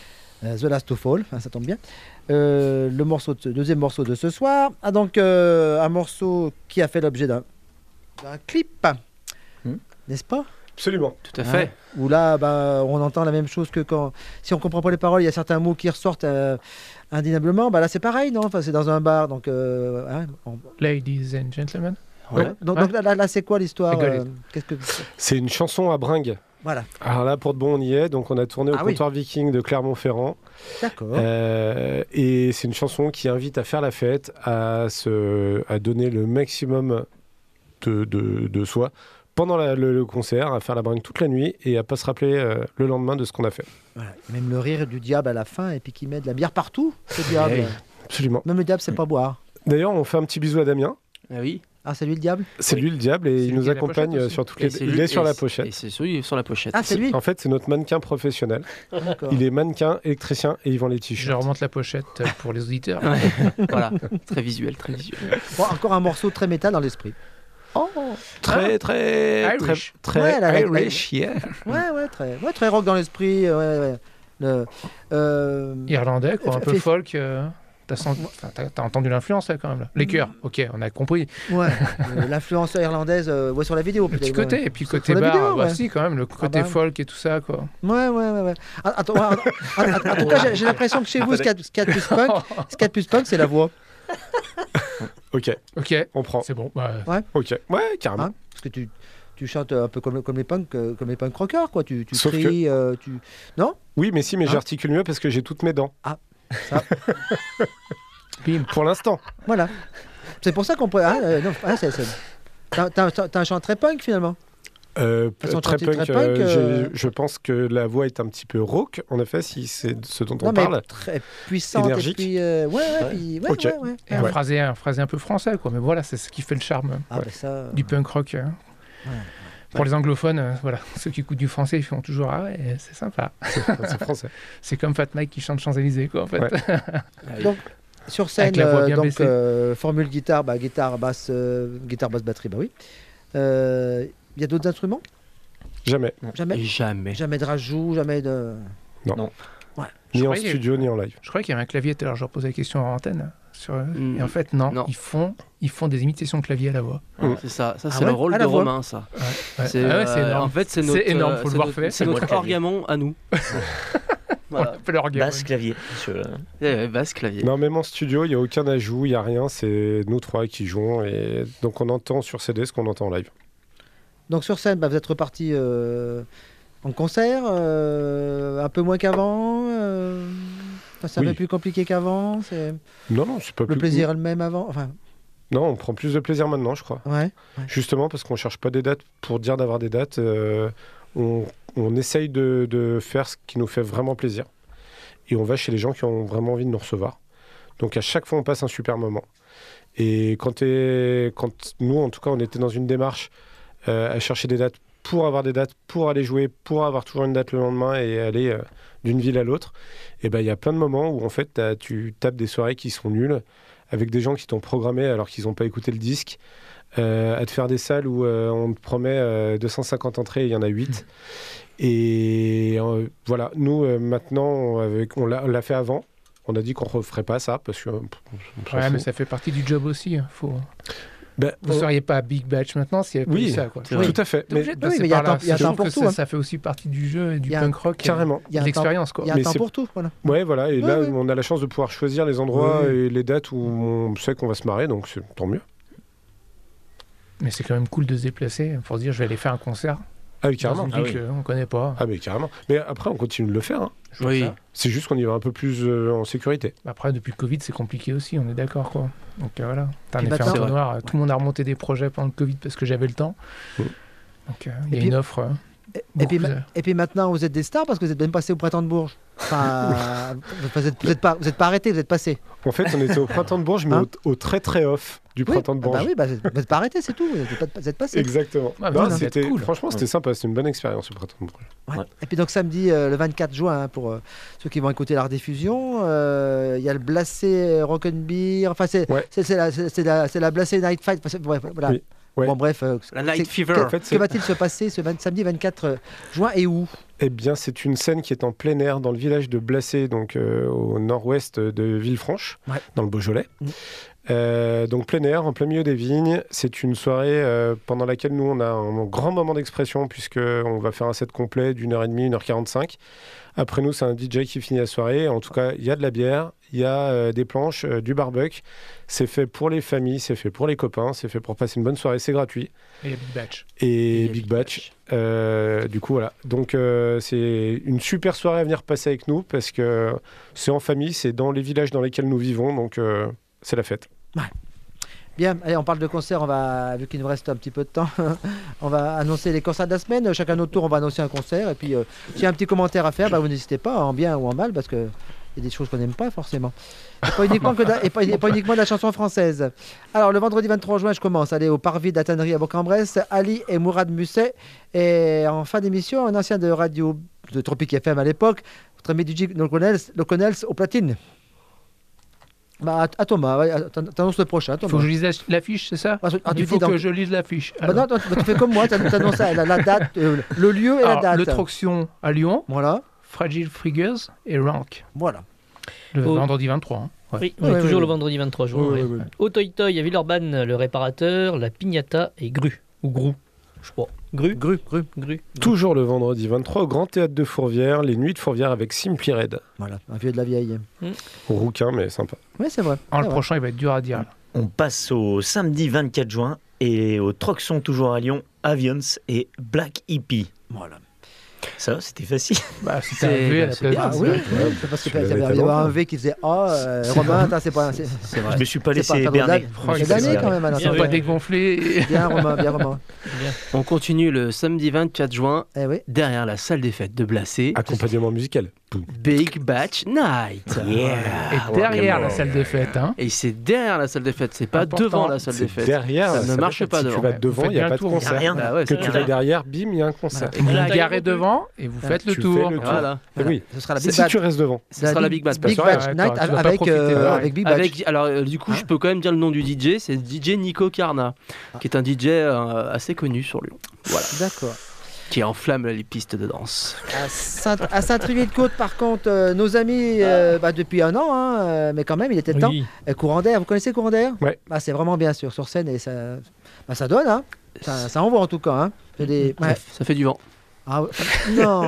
The Last to Fall, ça tombe bien. Le deuxième morceau de ce soir. Donc un morceau qui a fait l'objet d'un clip, n'est-ce pas? Absolument. Tout à fait. Où là, on entend la même chose que quand... Si on comprend pas les paroles, il y a certains mots qui ressortent indéniablement. Là, c'est pareil, non? Enfin, c'est dans un bar, donc... Ladies and gentlemen. Ouais. Donc là, c'est quoi l'histoire? C'est une chanson à bringue. Voilà. Alors là, pour de bon, on y est. Donc, on a tourné au comptoir Viking de Clermont-Ferrand. D'accord. Et c'est une chanson qui invite à faire la fête, à donner le maximum de soi pendant le concert, à faire la bringue toute la nuit et à pas se rappeler le lendemain de ce qu'on a fait. Voilà. Même le rire du diable à la fin, et puis qui met de la bière partout, ce diable. Oui, absolument. Même le diable, c'est pas boire. D'ailleurs, on fait un petit bisou à Damien. Ah oui. Ah, c'est lui le diable? C'est lui le diable et il nous accompagne sur toutes les. Il est sur la pochette. Et c'est celui sur la pochette. Ah, c'est lui. En fait, c'est notre mannequin professionnel. D'accord. Il est mannequin, électricien et il vend les t-shirts. Je remonte la pochette pour les auditeurs. Ouais. Voilà, très visuel, très visuel. Bon, encore un morceau très métal dans l'esprit. Oh, Très Irish. Ouais, la- Irish, yeah. ouais, très rock dans l'esprit. Ouais. Irlandais, quoi, un peu fait- folk. T'as entendu l'influence là quand même. Là. Les chœurs, ok, on a compris. Ouais, l'influence irlandaise sur la vidéo. Le petit peut-être, côté, ouais. et puis le Sur côté la bar, vidéo, bah, ouais. si quand même, le côté bah. folk et tout ça quoi. Ouais. Attends, en tout cas, j'ai l'impression que chez vous, ce qu'il y a de plus punk, c'est la voix. Ok, on prend. C'est bon. Bah, Ok, ouais, carrément. Hein, parce que tu chantes un peu comme les punk rockers, quoi. Tu Sauf cries, non? Oui, mais si, mais j'articule mieux parce que j'ai toutes mes dents. Ah, ça. bim. Pour l'instant. Voilà. C'est pour ça qu'on pourrait. T'as un chant très punk finalement. Façon Très chanter punk, très punk, je pense que la voix est un petit peu rauque, en effet, si c'est de ce dont on Non, mais parle. très puissante. Énergique. Et puis, ouais. Ok. Et un phrasé un peu français quoi. Mais voilà, c'est ce qui fait le charme Ah, mais ça. du punk rock. Pour les anglophones, voilà, ceux qui écoutent du français, ils font toujours ah ouais, c'est sympa. C'est français. C'est comme Fat Mike qui chante Champs-Élysées quoi en fait. Ouais. Donc, sur scène, Avec la voix bien baissée. formule guitare, guitare, basse, batterie, bah oui. Il y a d'autres instruments? Jamais. Jamais. Et jamais. Jamais de rajout, jamais de. Non. Ouais. Ni Je en croyais- studio, ni en live. Je croyais qu'il y avait un clavier tout à l'heure, je reposais la question en antenne. Et en fait, non. Ils font des imitations de clavier à la voix. C'est ça, Ah c'est ouais, le rôle à de la voix. Romain, ça. Ouais. C'est Ah ouais, c'est énorme. en fait, c'est C'est notre, énorme, faut le c'est voir notre- faire. C'est Moi, notre le clavier. orgamon à nous. Voilà. On peut le regarder. Basse clavier. Basse clavier. Non, même en studio, il n'y a aucun ajout, il n'y a rien. C'est nous trois qui jouons. Et donc, on entend sur CD ce qu'on entend en live. Donc sur scène, vous êtes reparti en concert, un peu moins qu'avant. C'est un Oui. peu plus compliqué qu'avant. Non, c'est pas Le plus. plaisir est le même avant. Enfin, Non, on prend plus de plaisir maintenant, je crois. ouais. Justement parce qu'on cherche pas des dates pour dire d'avoir des dates. On essaye de faire ce qui nous fait vraiment plaisir. Et on va chez les gens qui ont vraiment envie de nous recevoir. Donc à chaque fois, on passe un super moment. Et quand nous, en tout cas, on était dans une démarche à chercher des dates pour avoir des dates, pour aller jouer, pour avoir toujours une date le lendemain et aller d'une ville à l'autre, et ben il y a plein de moments où en fait tu tapes des soirées qui sont nulles avec des gens qui t'ont programmé alors qu'ils n'ont pas écouté le disque, à te faire des salles où on te promet 250 entrées et il y en a 8. Et voilà, nous maintenant on l'a fait avant. On a dit qu'on ne referait pas ça parce que on s'en Ouais, fout. mais ça fait partie du job aussi. Faut... Ben, Vous ne seriez pas à Big Batch maintenant s'il n'y avait pas eu ça. Quoi. tout à fait. T'es obligé de Oui, passer mais il y a par là. un temps- il y a un Je temps trouve pour que tout, hein. ça fait aussi partie du jeu et du Il y a- punk rock. Carrément. Il y a De un l'expérience. temps- Quoi. Il y a un Mais temps c'est- pour tout, voilà. Ouais, voilà. Et là, oui. on a la chance de pouvoir choisir les endroits Oui. et les dates où on sait qu'on va se marrer, donc c'est tant mieux. Mais c'est quand même cool de se déplacer pour se dire je vais aller faire un concert Ah oui, dans carrément. une ville qu'on ne connaît pas. Ah mais carrément. Mais après, on continue de le faire. hein. Je vois Oui. ça. C'est juste qu'on y va un peu plus en sécurité. Après, depuis le Covid, c'est compliqué aussi, on est d'accord. Quoi. Donc voilà, t'as un Puis effet maintenant- entonnoir. Tout le monde a remonté des projets pendant le Covid parce que j'avais le temps. Mm. Donc il y a puis- une offre. Et beaucoup puis, plus- et puis maintenant, vous êtes des stars parce que vous êtes même passé au Printemps de Bourges. Enfin, vous n'êtes pas arrêté, vous êtes passé. En fait, on était au printemps de Bourges, mais Hein au très très off du printemps de Bourges. Bah oui, vous n'êtes pas arrêté, c'est tout. Vous êtes passé. Exactement. Ah, Non, ça va être cool. Franchement, c'était sympa. C'était une bonne expérience au printemps de Bourges. Ouais. Et puis donc samedi, le 24 juin, hein, pour ceux qui vont écouter la rediffusion, il y a le Blasé Rock'n'Beer. Enfin, c'est la Blasé Night Fight. Enfin, bref, voilà. Oui. Ouais. Bon, bref. La Night Fever. En fait, Que va-t-il se passer samedi 24 juin et où? Eh bien, c'est une scène qui est en plein air dans le village de Blacé, donc au nord-ouest de Villefranche, Ouais. dans le Beaujolais. Donc plein air, en plein milieu des vignes. C'est une soirée pendant laquelle nous, on a un grand moment d'expression puisqu'on va faire un set complet d'1h30, 1h45. Après nous, c'est un DJ qui finit la soirée. En tout cas, il y a de la bière, il y a des planches, du barbecue. C'est fait pour les familles, c'est fait pour les copains, c'est fait pour passer une bonne soirée, c'est gratuit. Et il y a Big Batch. Et Big Batch. Du coup, voilà. Donc, c'est une super soirée à venir passer avec nous parce que c'est en famille, c'est dans les villages dans lesquels nous vivons, donc c'est la fête. Bien, allez, on parle de concerts, vu qu'il nous reste un petit peu de temps, on va annoncer les concerts de la semaine. Chacun notre tour, on va annoncer un concert. Et puis, s'il y a un petit commentaire à faire, vous n'hésitez pas, en bien ou en mal, parce qu'il y a des choses qu'on n'aime pas forcément. Et pas uniquement, pas uniquement de la chanson française. Alors, le vendredi 23 juin, je commence. Allez au Parvis de la Tannerie à Bourg-en-Bresse, Ali et Mourad Musset. Et en fin d'émission, un ancien de radio de Tropic FM à l'époque, notre ami DJ Loconnels au platine. Bah, à Thomas, ouais, t'annonces le prochain. Il faut que je lise l'affiche, c'est ça? Il faut que je lise l'affiche. Bah non, tu fais comme moi, t'annonces la date, le lieu et la date. Le Troxion à Lyon, voilà. Fragile Figures et Rank. Voilà. Le vendredi 23. Hein. Ouais. Oui, on est toujours le vendredi 23 juin. Au Toy Toy à Villeurbanne, le réparateur, la Pignata et Gru. Ou Grou, je sais pas. Gru. Toujours le vendredi 23 au Grand Théâtre de Fourvière, les Nuits de Fourvière avec Simply Red. Voilà, un vieux de la vieille. Rouquin, mais sympa. Oui, c'est vrai. Le prochain, il va être dur à dire. Là. On passe au samedi 24 juin et au Troxon, toujours à Lyon, Avions et Black Hippie. Voilà. Ça, c'était facile. Bah, c'était un V à la place. Ah oui, c'est parce qu'il y avait un V qui faisait A. Romain, c'est pas. C'est vrai. Je me suis pas laissé berner. C'est d'année quand même. Ils sont pas dégonflés. Bien, Romain, bien, Romain. On continue le samedi 24 juin, derrière la salle des fêtes de Blacé. Accompagnement musical. Big Batch Night. Et derrière la salle des fêtes. Hein. Et c'est derrière la salle des fêtes, c'est pas devant la salle des fêtes. Derrière, ça ne marche pas devant. Si tu vas devant, il n'y a pas de concert. Que tu vas derrière, bim, il y a un concert. Vous vous garez devant et vous faites le tour. Voilà. Oui, ce sera la Big si tu restes devant. Ce sera la Big Batch. Big Batch Night avec Big Batch. Alors, du coup, je peux quand même dire le nom du DJ, c'est DJ Nico Carna, qui est un DJ assez connu sur Lyon. Voilà. D'accord. Qui enflamme les pistes de danse. À Saint-Trivier-de-Côte, par contre, nos amis, depuis un an, mais quand même, il était temps. Courant d'air, vous connaissez Courant d'air? Ouais. C'est vraiment bien sûr, sur scène, et ça donne, hein. Ça envoie en tout cas. Hein. Ça fait du vent. Ah non.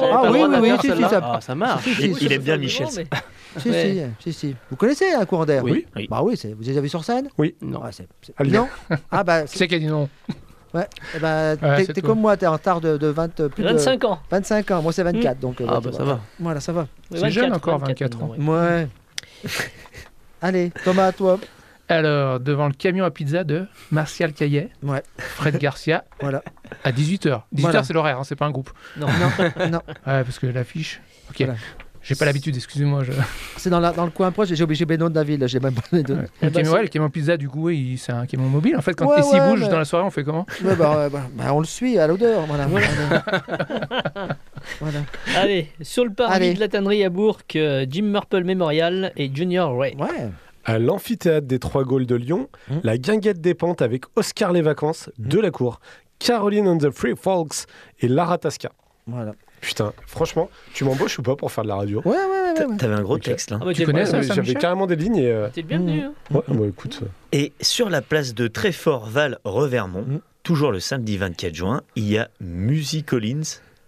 Ça marche. Il aime bien Michel. Si. Vous connaissez Courant d'air? Oui. Bah oui, vous les avez vu sur scène? Oui. Non. Non. Ah bah. C'est qui a dit non? Ouais, t'es comme moi, t'es en retard de 25 ans. 25 ans, moi c'est 24, donc ça va. Voilà, ça va. C'est jeune encore, 24 ans. Ouais. Allez, Thomas, à toi. Alors, devant le camion à pizza de Martial Caillet, Fred Garcia, voilà. À 18h. 18h, c'est l'horaire, hein, c'est pas un groupe. Non. Ouais, parce que l'affiche... Ok. Voilà. J'ai pas l'habitude, excusez-moi. C'est dans le coin proche, j'ai obligé Benoît de la ville, j'ai même pas les deux. Le camion pizza, du coup, c'est un camion mobile. En fait, quand s'il bouge dans la soirée, on fait comment? On le suit à l'odeur. Voilà. Allez, sur le parvis de la tannerie à Bourg, Jim Murple Memorial et Junior Ray. Ouais. À l'amphithéâtre des Trois Gaules de Lyon, la guinguette des pentes avec Oscar les Vacances, de la Cour, Caroline and the Free Folks et Lara Tasca. Voilà. Putain, franchement, tu m'embauches ou pas pour faire de la radio? Ouais. T'avais un gros texte là. Tu connais ça, j'avais carrément des lignes et... T'es le bienvenu. Ouais, écoute. Et sur la place de Treffort-Val-Revermont, toujours le samedi 24 juin, il y a Musicolins.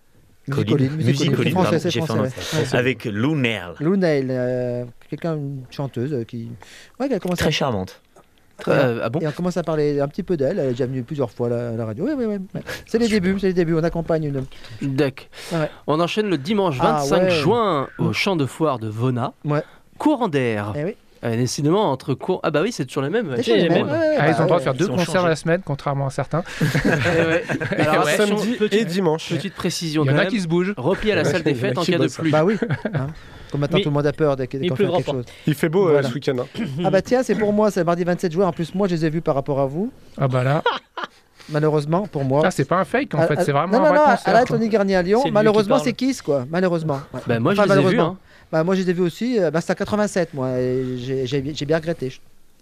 Musicolins, avec Lou Nail. Lou Nail, une chanteuse qui a commencé très charmante. Et on commence à parler un petit peu d'elle. Elle est déjà venue plusieurs fois à la radio. Oui. C'est les débuts. On accompagne une. D'accord. On enchaîne le dimanche 25 juin au champ de foire de Vona. Courant d'air. Eh oui. Décidément, entre cours. Ah bah oui, c'est toujours les mêmes. Ils ont le droit de faire 2 concerts la semaine, contrairement à certains. Alors, samedi et dimanche. Petite précision. Il y en a qui se bougent. Repli à la salle des fêtes en cas de pluie. Bah oui. Comme maintenant tout le monde a peur dès qu'on fait quelque chose. Il fait beau ce week-end. Ah bah tiens, c'est pour moi, c'est mardi 27 juin. En plus, moi, je les ai vus par rapport à vous. Ah bah là. Malheureusement, pour moi. Ah, c'est pas un fake en fait, c'est vraiment un vrai concert. concert. À la Tony Garnier à Lyon, malheureusement, c'est Kiss quoi. Malheureusement. Bah moi, je les ai vus. Bah moi, je les ai vus aussi. C'était à 87, moi. J'ai bien regretté.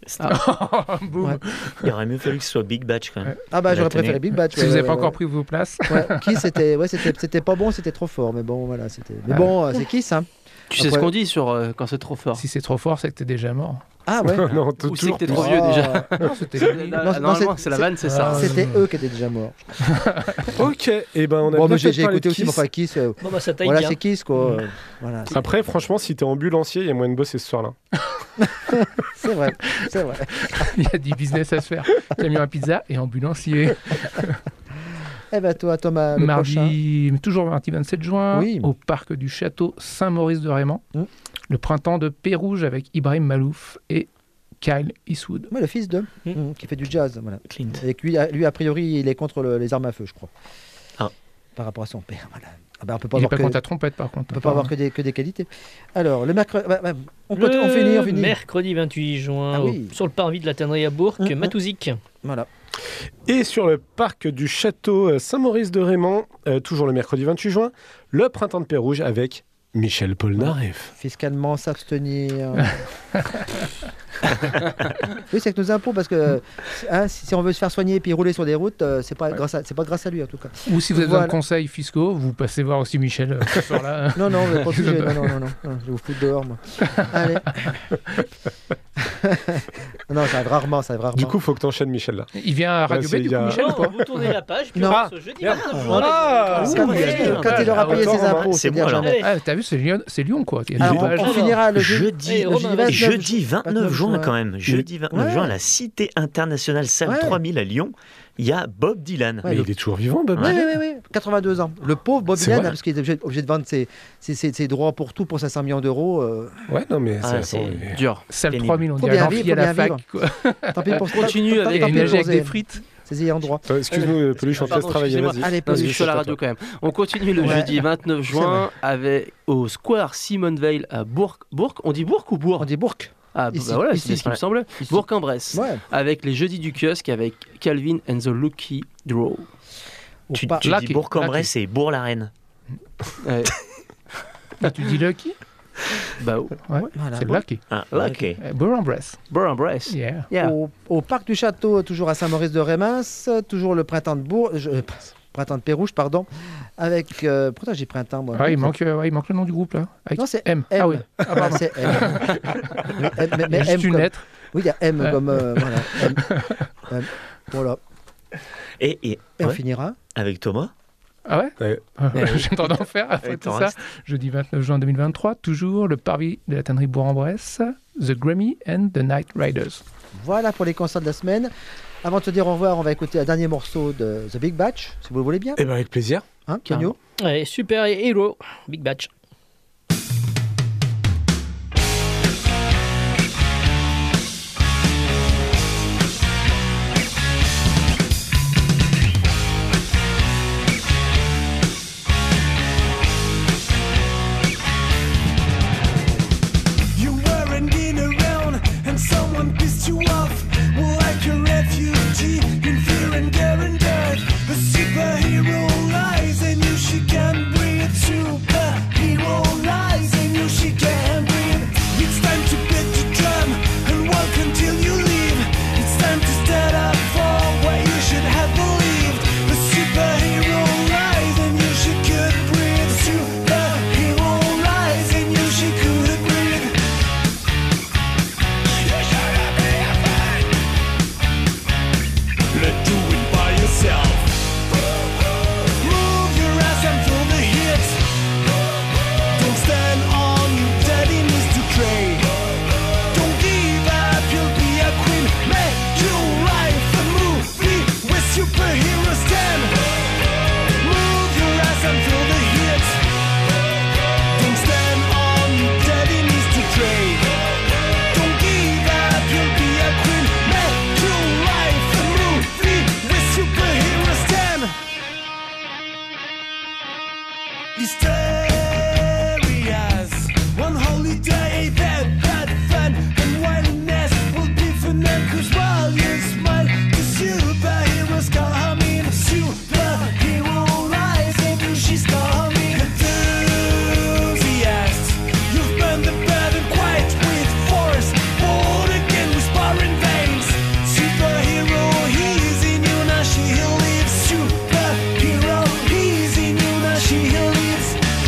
Boum. Il aurait mieux fallu que ce soit Big Batch quand même. Ah bah j'aurais préféré Big Batch. Si vous n'avez pas encore pris vos places. Kiss, c'était pas bon, c'était trop fort. Mais bon, voilà, c'était. Mais bon, c'est Kiss, hein. Tu sais ce qu'on dit sur quand c'est trop fort. Si c'est trop fort, c'est que t'es déjà mort. Ah ouais. Non, ou c'est que t'es trop vieux déjà. Normalement, c'est la vanne, c'est ça. C'était eux qui étaient déjà morts. Ok, et ben on a bien j'ai écouté aussi mon Kiss. Ça taille voilà, bien. c'est Kiss quoi. Voilà. Après, franchement, si t'es ambulancier, il y a moyen de bosser ce soir-là. C'est vrai. Il y a du business à se faire. Camion à pizza et ambulancier. Eh ben toi, Thomas, le mardi 27 juin, au parc du château Saint-Maurice de Raymond. Le printemps de Pérouge avec Ibrahim Malouf et Kyle Eastwood. Ouais, le fils de, qui fait du jazz. Voilà. Clint. Et que lui, a priori, il est contre les armes à feu, je crois. Ah. Par rapport à son père. Voilà. Ah ben, on peut pas Il n'est avoir pas que, contre la trompette, par contre. on peut pas avoir que des qualités. Alors, le mercredi. On finit. Mercredi 28 juin, Ah oui. sur le parvis de la tannerie à Bourg, Matouzic. Voilà. Et sur le parc du château Saint-Maurice de Raymond, toujours le mercredi 28 juin, le printemps de Pérouge avec Michel Polnareff. Fiscalement s'abstenir. Oui, c'est que nos impôts, parce que si on veut se faire soigner et puis rouler sur des routes, c'est pas grâce à lui en tout cas. Ou si vous avez besoin Voilà. de conseils fiscaux, vous passez voir aussi Michel ce soir-là. Non, vous n'êtes pas obligé. Non, je vais vous foutre dehors, moi. Allez. Non, ça arrive rarement. Du coup, il faut que tu enchaînes Michel là. Il vient à Radio B, du coup, Michel, ou pas? Vous tournez la page, puis Non. on passe au jeudi 29 juin. Quand il aura payé ses impôts, C'est c'est-à-dire moi, alors. jamais. Ah, t'as vu, c'est Lyon, quoi. Il y a Alors, des pages. on finira le Jeudi, jeudi 29 juin quand même. Jeudi 29 Ouais. juin, à la Cité internationale salle Ouais. 3000 à Lyon, il y a Bob Dylan. Ouais, Mais il est toujours vivant, Bob. Oui, 82 ans. Le pauvre Bob C'est Dylan, vrai. parce qu'il est obligé de vendre ses droits pour tout pour 500 millions d'euros. Ouais, non, mais Ah, c'est Dur. Salle pénible. 3000, on Faut dirait bien l'amphi vivre, à la faut bien fac, quoi. Tant pis pour Continue avec- Et nager avec des frites. Ses ayants droit. Excuse-nous, Peluche, on te laisse Pardon, travailler. excusez-moi. Vas-y. Allez, Parce que Peluche, je suis à la c'est à radio toi. quand même. On continue le Ouais. jeudi 29 juin au Square Simone Veil à Bourg. On dit Bourg ou Bourg? On dit Bourg. Ah, Ici, bah voilà, ici. c'est ce qui me semblait. Ici. Bourg-en-Bresse. Ouais. Avec les jeudis du kiosque avec Calvin and the Lucky Draw. Tu Pas- dis Lucky. Bourg-en-Bresse et Bourg-la-Reine. Ouais. Ah, tu dis Lucky? Bah, oh. Ouais, Voilà. c'est Lucky. Ah, Lucky. ok. Bourg-en-Bresse. Bourg-en-Bresse. Yeah. Yeah. Au parc du château, toujours à Saint-Maurice-de-Rémens, toujours le printemps de printemps de Pérouge, pardon, avec... pourquoi j'ai printemps, moi? Ah, il manque le nom du groupe, là. Avec Non, c'est M. M. Ah oui. Ah, pardon, c'est M. Il y a juste une comme... lettre. Oui, il y a M Ouais. comme... voilà. M. Voilà. Et Et on ouais, finira. avec Thomas. Ah ouais, Ouais. J'ai le temps d'en faire après Avec tout ton ça. reste. Jeudi 29 juin 2023, toujours le parvis de la tannerie Bourg-en-Bresse, The Grammy and the Night Riders. Voilà pour les concerts de la semaine. Avant de se dire au revoir, on va écouter un dernier morceau de The Big Batch, si vous le voulez bien. Eh ben, avec plaisir. Hein, Tonio? Allez, super héros, Big Batch. You weren't in around and someone pissed you off. Like a refugee in fear and care and death. The superhero lies and you she can't breathe. Superhero lies and you she can't breathe. It's time to beat the drum and walk until you leave. It's time to stand up for what you should have believed. The superhero lies and you she could breathe. Superhero lies and you she could breathe. Let's do it by yourself. Move your ass and feel the hits. Don't stand on your daddy knees to pray. Don't give up, you'll be a queen. Make your life a movie where superheroes stand. Move your ass and feel the hits. Don't stand on your daddy knees to pray. Don't give up, you'll be a queen. Make your life a movie where superheroes stand. Hysteria's one holiday that had fun and wildness will be fun cause while you smile the superheroes coming. Superhero lies and she's coming. Enthusiast, you've burned the burden quite with force. Born again with sparring veins. Superhero, he's in you now, she lives. Superhero, he's in you now, she lives.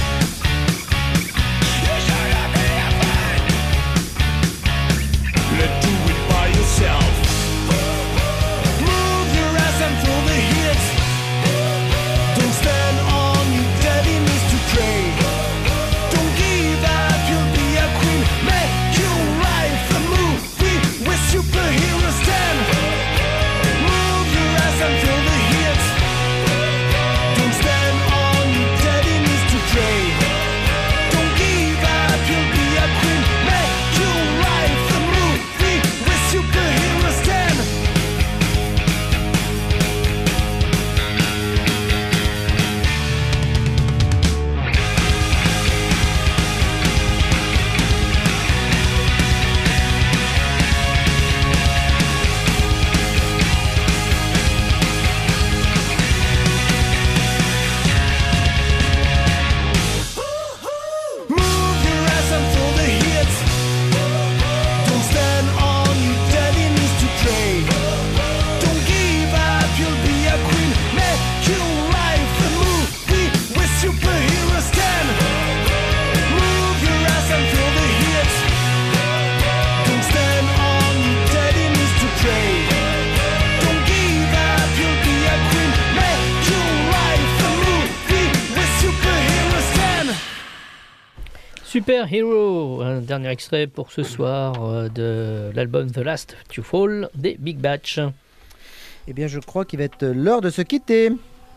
Super Hero, un dernier extrait pour ce soir de l'album The Last to Fall des Big Batch. Eh bien, je crois qu'il va être l'heure de se quitter.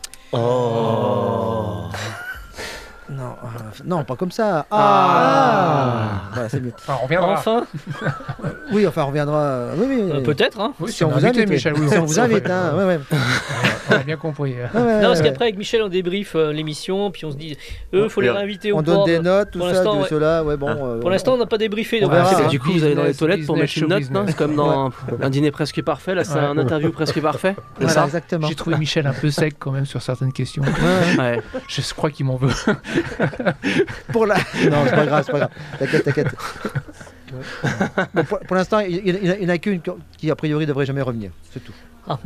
Non, pas comme ça. Voilà, c'est mieux. Enfin, on reviendra. Enfin, Oui, enfin, on reviendra. Oui. peut-être. Hein. Oui, Si on vous invite, Michel. si on vous invite, hein. Ouais. On a bien compris. Non, parce qu'après, avec Michel, on débrief l'émission, puis on se dit, faut les réinviter ou On pas. donne des notes, tout Pour ça, l'instant, du ouais. cela. Ouais, bon. Pour l'instant, on n'a pas débriefé. On donc verra, c'est- hein. Du coup, vous allez dans les toilettes pour Business, mettre une note, show non? C'est comme dans un dîner presque parfait. Là, c'est Ouais. un interview presque parfait. C'est Voilà, ça. exactement. J'ai trouvé Michel un peu sec quand même sur certaines questions. Ouais. Je crois qu'il m'en veut. Pour la... Non, c'est pas grave. T'inquiète. Bon, pour l'instant, il n'y en a qu'une qui, a priori, devrait jamais revenir. C'est tout.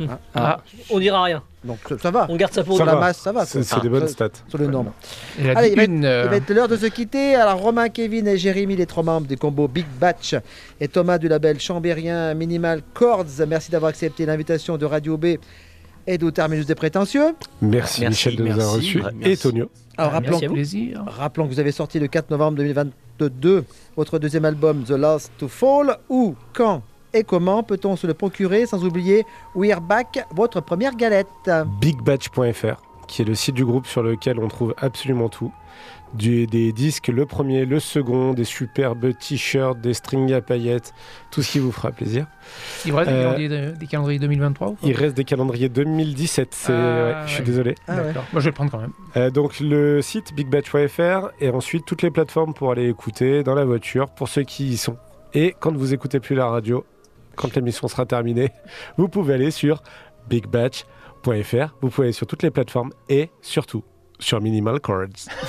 On dira rien. Donc, ça va. On garde ça pour Sur nous. la masse, ça va. C'est quoi. des bonnes stats. Sur le nombre. Il a Allez, dit il va être l'heure de se quitter. Alors, Romain, Kevin et Jérémy, les 3 membres du combo Big Batch, et Thomas du label chambérien Minimal Chords, merci d'avoir accepté l'invitation de Radio B et de Terminus des Prétentieux. Merci Michel de nous avoir merci. reçus. Ouais, Et merci. Tonio. Alors, rappelons, Merci à vous. plaisir. rappelons que vous avez sorti le 4 novembre 2022 votre deuxième album The Last to Fall. Où, quand et comment peut-on se le procurer, sans oublier We're Back, votre première galette. Bigbatch.fr, qui est le site du groupe sur lequel on trouve absolument tout. Des disques, le premier, le second, des superbes t-shirts, des strings à paillettes, tout ce qui vous fera plaisir. Il reste des calendriers 2023 ou pas Il reste des calendriers 2017, je suis ouais. désolé. Ah ouais. D'accord. Moi, je vais le prendre quand même. Donc le site bigbatch.fr et ensuite toutes les plateformes pour aller écouter dans la voiture pour ceux qui y sont. Et quand vous écoutez plus la radio, quand l'émission sera terminée, vous pouvez aller sur bigbatch.fr, vous pouvez aller sur toutes les plateformes et surtout sur Minimal Chords.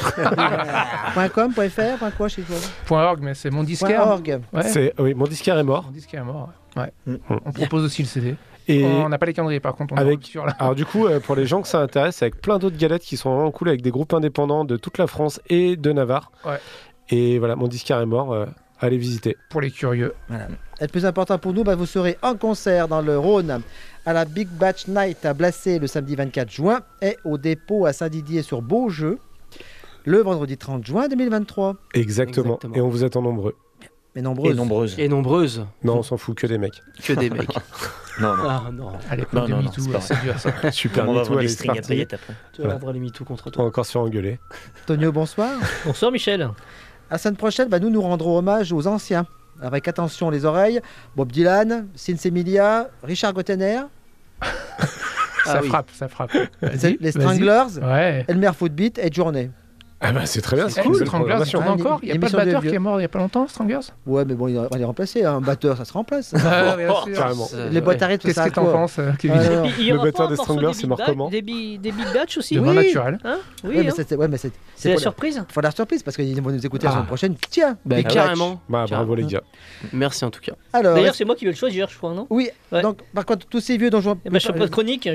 .com, .fr, .quoi chez toi .org, mais c'est mon disquaire. .org. Ouais. Oui, mon disquaire est mort. Mon disquaire est mort. Ouais. On propose aussi le CD. Et On n'a pas les calendriers, par contre. On avec- sur là. alors du coup, pour les gens que ça intéresse, avec plein d'autres galettes qui sont vraiment cool, avec des groupes indépendants de toute la France et de Navarre. Ouais. Et voilà, mon disquaire est mort. Allez visiter. Pour les curieux. Et le plus important pour nous, vous serez en concert dans le Rhône à la Big Batch Night à Blacé le samedi 24 juin et au dépôt à Saint-Didier-sur-Beaujeu le vendredi 30 juin 2023. Exactement. Et on vous attend nombreux. Mais nombreuses. Et nombreuses. Non, on s'en fout, que des mecs. Que des mecs. Non. Ah non. À l'époque de MeToo, c'est pas c'est dur ça. Super On va MeToo, vendre allez, des c'est strings à parti. paillettes après. Tu vas avoir les MeToo contre On va toi. encore se faire engueuler. Tonio, bonsoir. Bonsoir Michel. La semaine prochaine, nous rendrons hommage aux anciens. Avec attention les oreilles, Bob Dylan, Sinsemilia, Richard Gottener, Ça frappe. Vas-y, les vas-y. Stranglers, Ouais. Elmer Footbeat et Journey. Ah bah c'est très bien, c'est C'est une cool, belle Stranglers, programmation. tourne encore. Il n'y a pas de Émission de batteur vieux. qui est mort il n'y a pas longtemps, Stranglers. Ouais, mais bon, il est remplacé. Un batteur, ça se remplace. Ah, bien sûr. Carrément. Les boîtes à rythme, Qu'est-ce ça que sert à t'en quoi penses, Kevin Ouais, non. Il y aura Le batteur pas un des morceau Stranglers, des c'est Big mort Batch- comment des Big Batch aussi. Devant Oui. naturel. Hein oui, Ouais, mais hein. c'est C'est la pour surprise. faut la surprise parce qu'ils vont nous écouter la Ah. semaine prochaine. Tiens, Bah, Big Batch. carrément. Bah bravo les gars. Merci en tout cas. Alors, D'ailleurs, c'est moi qui vais le choisir, je crois, non? oui, Ouais. donc par contre, tous ces vieux dont je... Eh ben, je fais pas de chronique.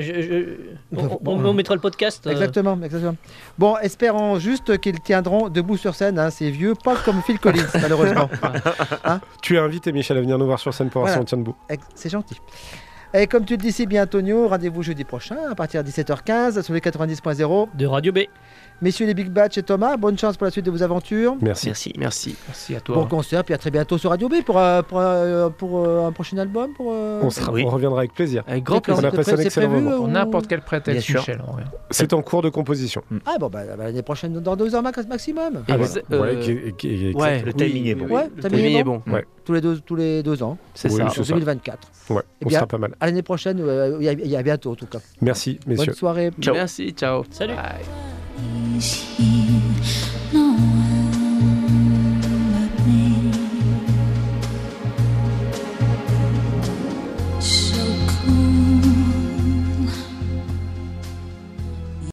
On mettra le podcast. Exactement. Bon, espérons juste qu'ils tiendront debout sur scène, hein, ces vieux, pas comme Phil Collins, malheureusement. Tu es invité Michel à venir nous voir sur scène pour voir Voilà. si on tient debout. C'est gentil. Et comme tu le dis si bien, Antonio, rendez-vous jeudi prochain à partir de 17h15 sur les 90.0. De Radio B. Messieurs les Big Batch et Thomas, bonne chance pour la suite de vos aventures. Merci. Merci. Merci à toi. Bon concert, puis à très bientôt sur Radio B pour un prochain album. On Oui. reviendra avec plaisir. Avec grand D'accord. plaisir. On a passé un C'est excellent prévu, moment. Pour n'importe quel prétexte, Bien sûr. Michel. en vrai. C'est en cours de composition. Ah bon, l'année prochaine, dans 2 ans maximum. Et Voilà. vous- Voilà, Ouais, Le timing est bon. Ouais, le timing est timing est bon. bon. Tous les 2 ans, C'est Oui, ça. c'est en ça. 2024. Ouais, Eh on bien, sera pas mal. À l'année prochaine, il y a bientôt en tout cas. Merci messieurs. Bonne soirée. Ciao. Merci, ciao. Salut. Bye. Is he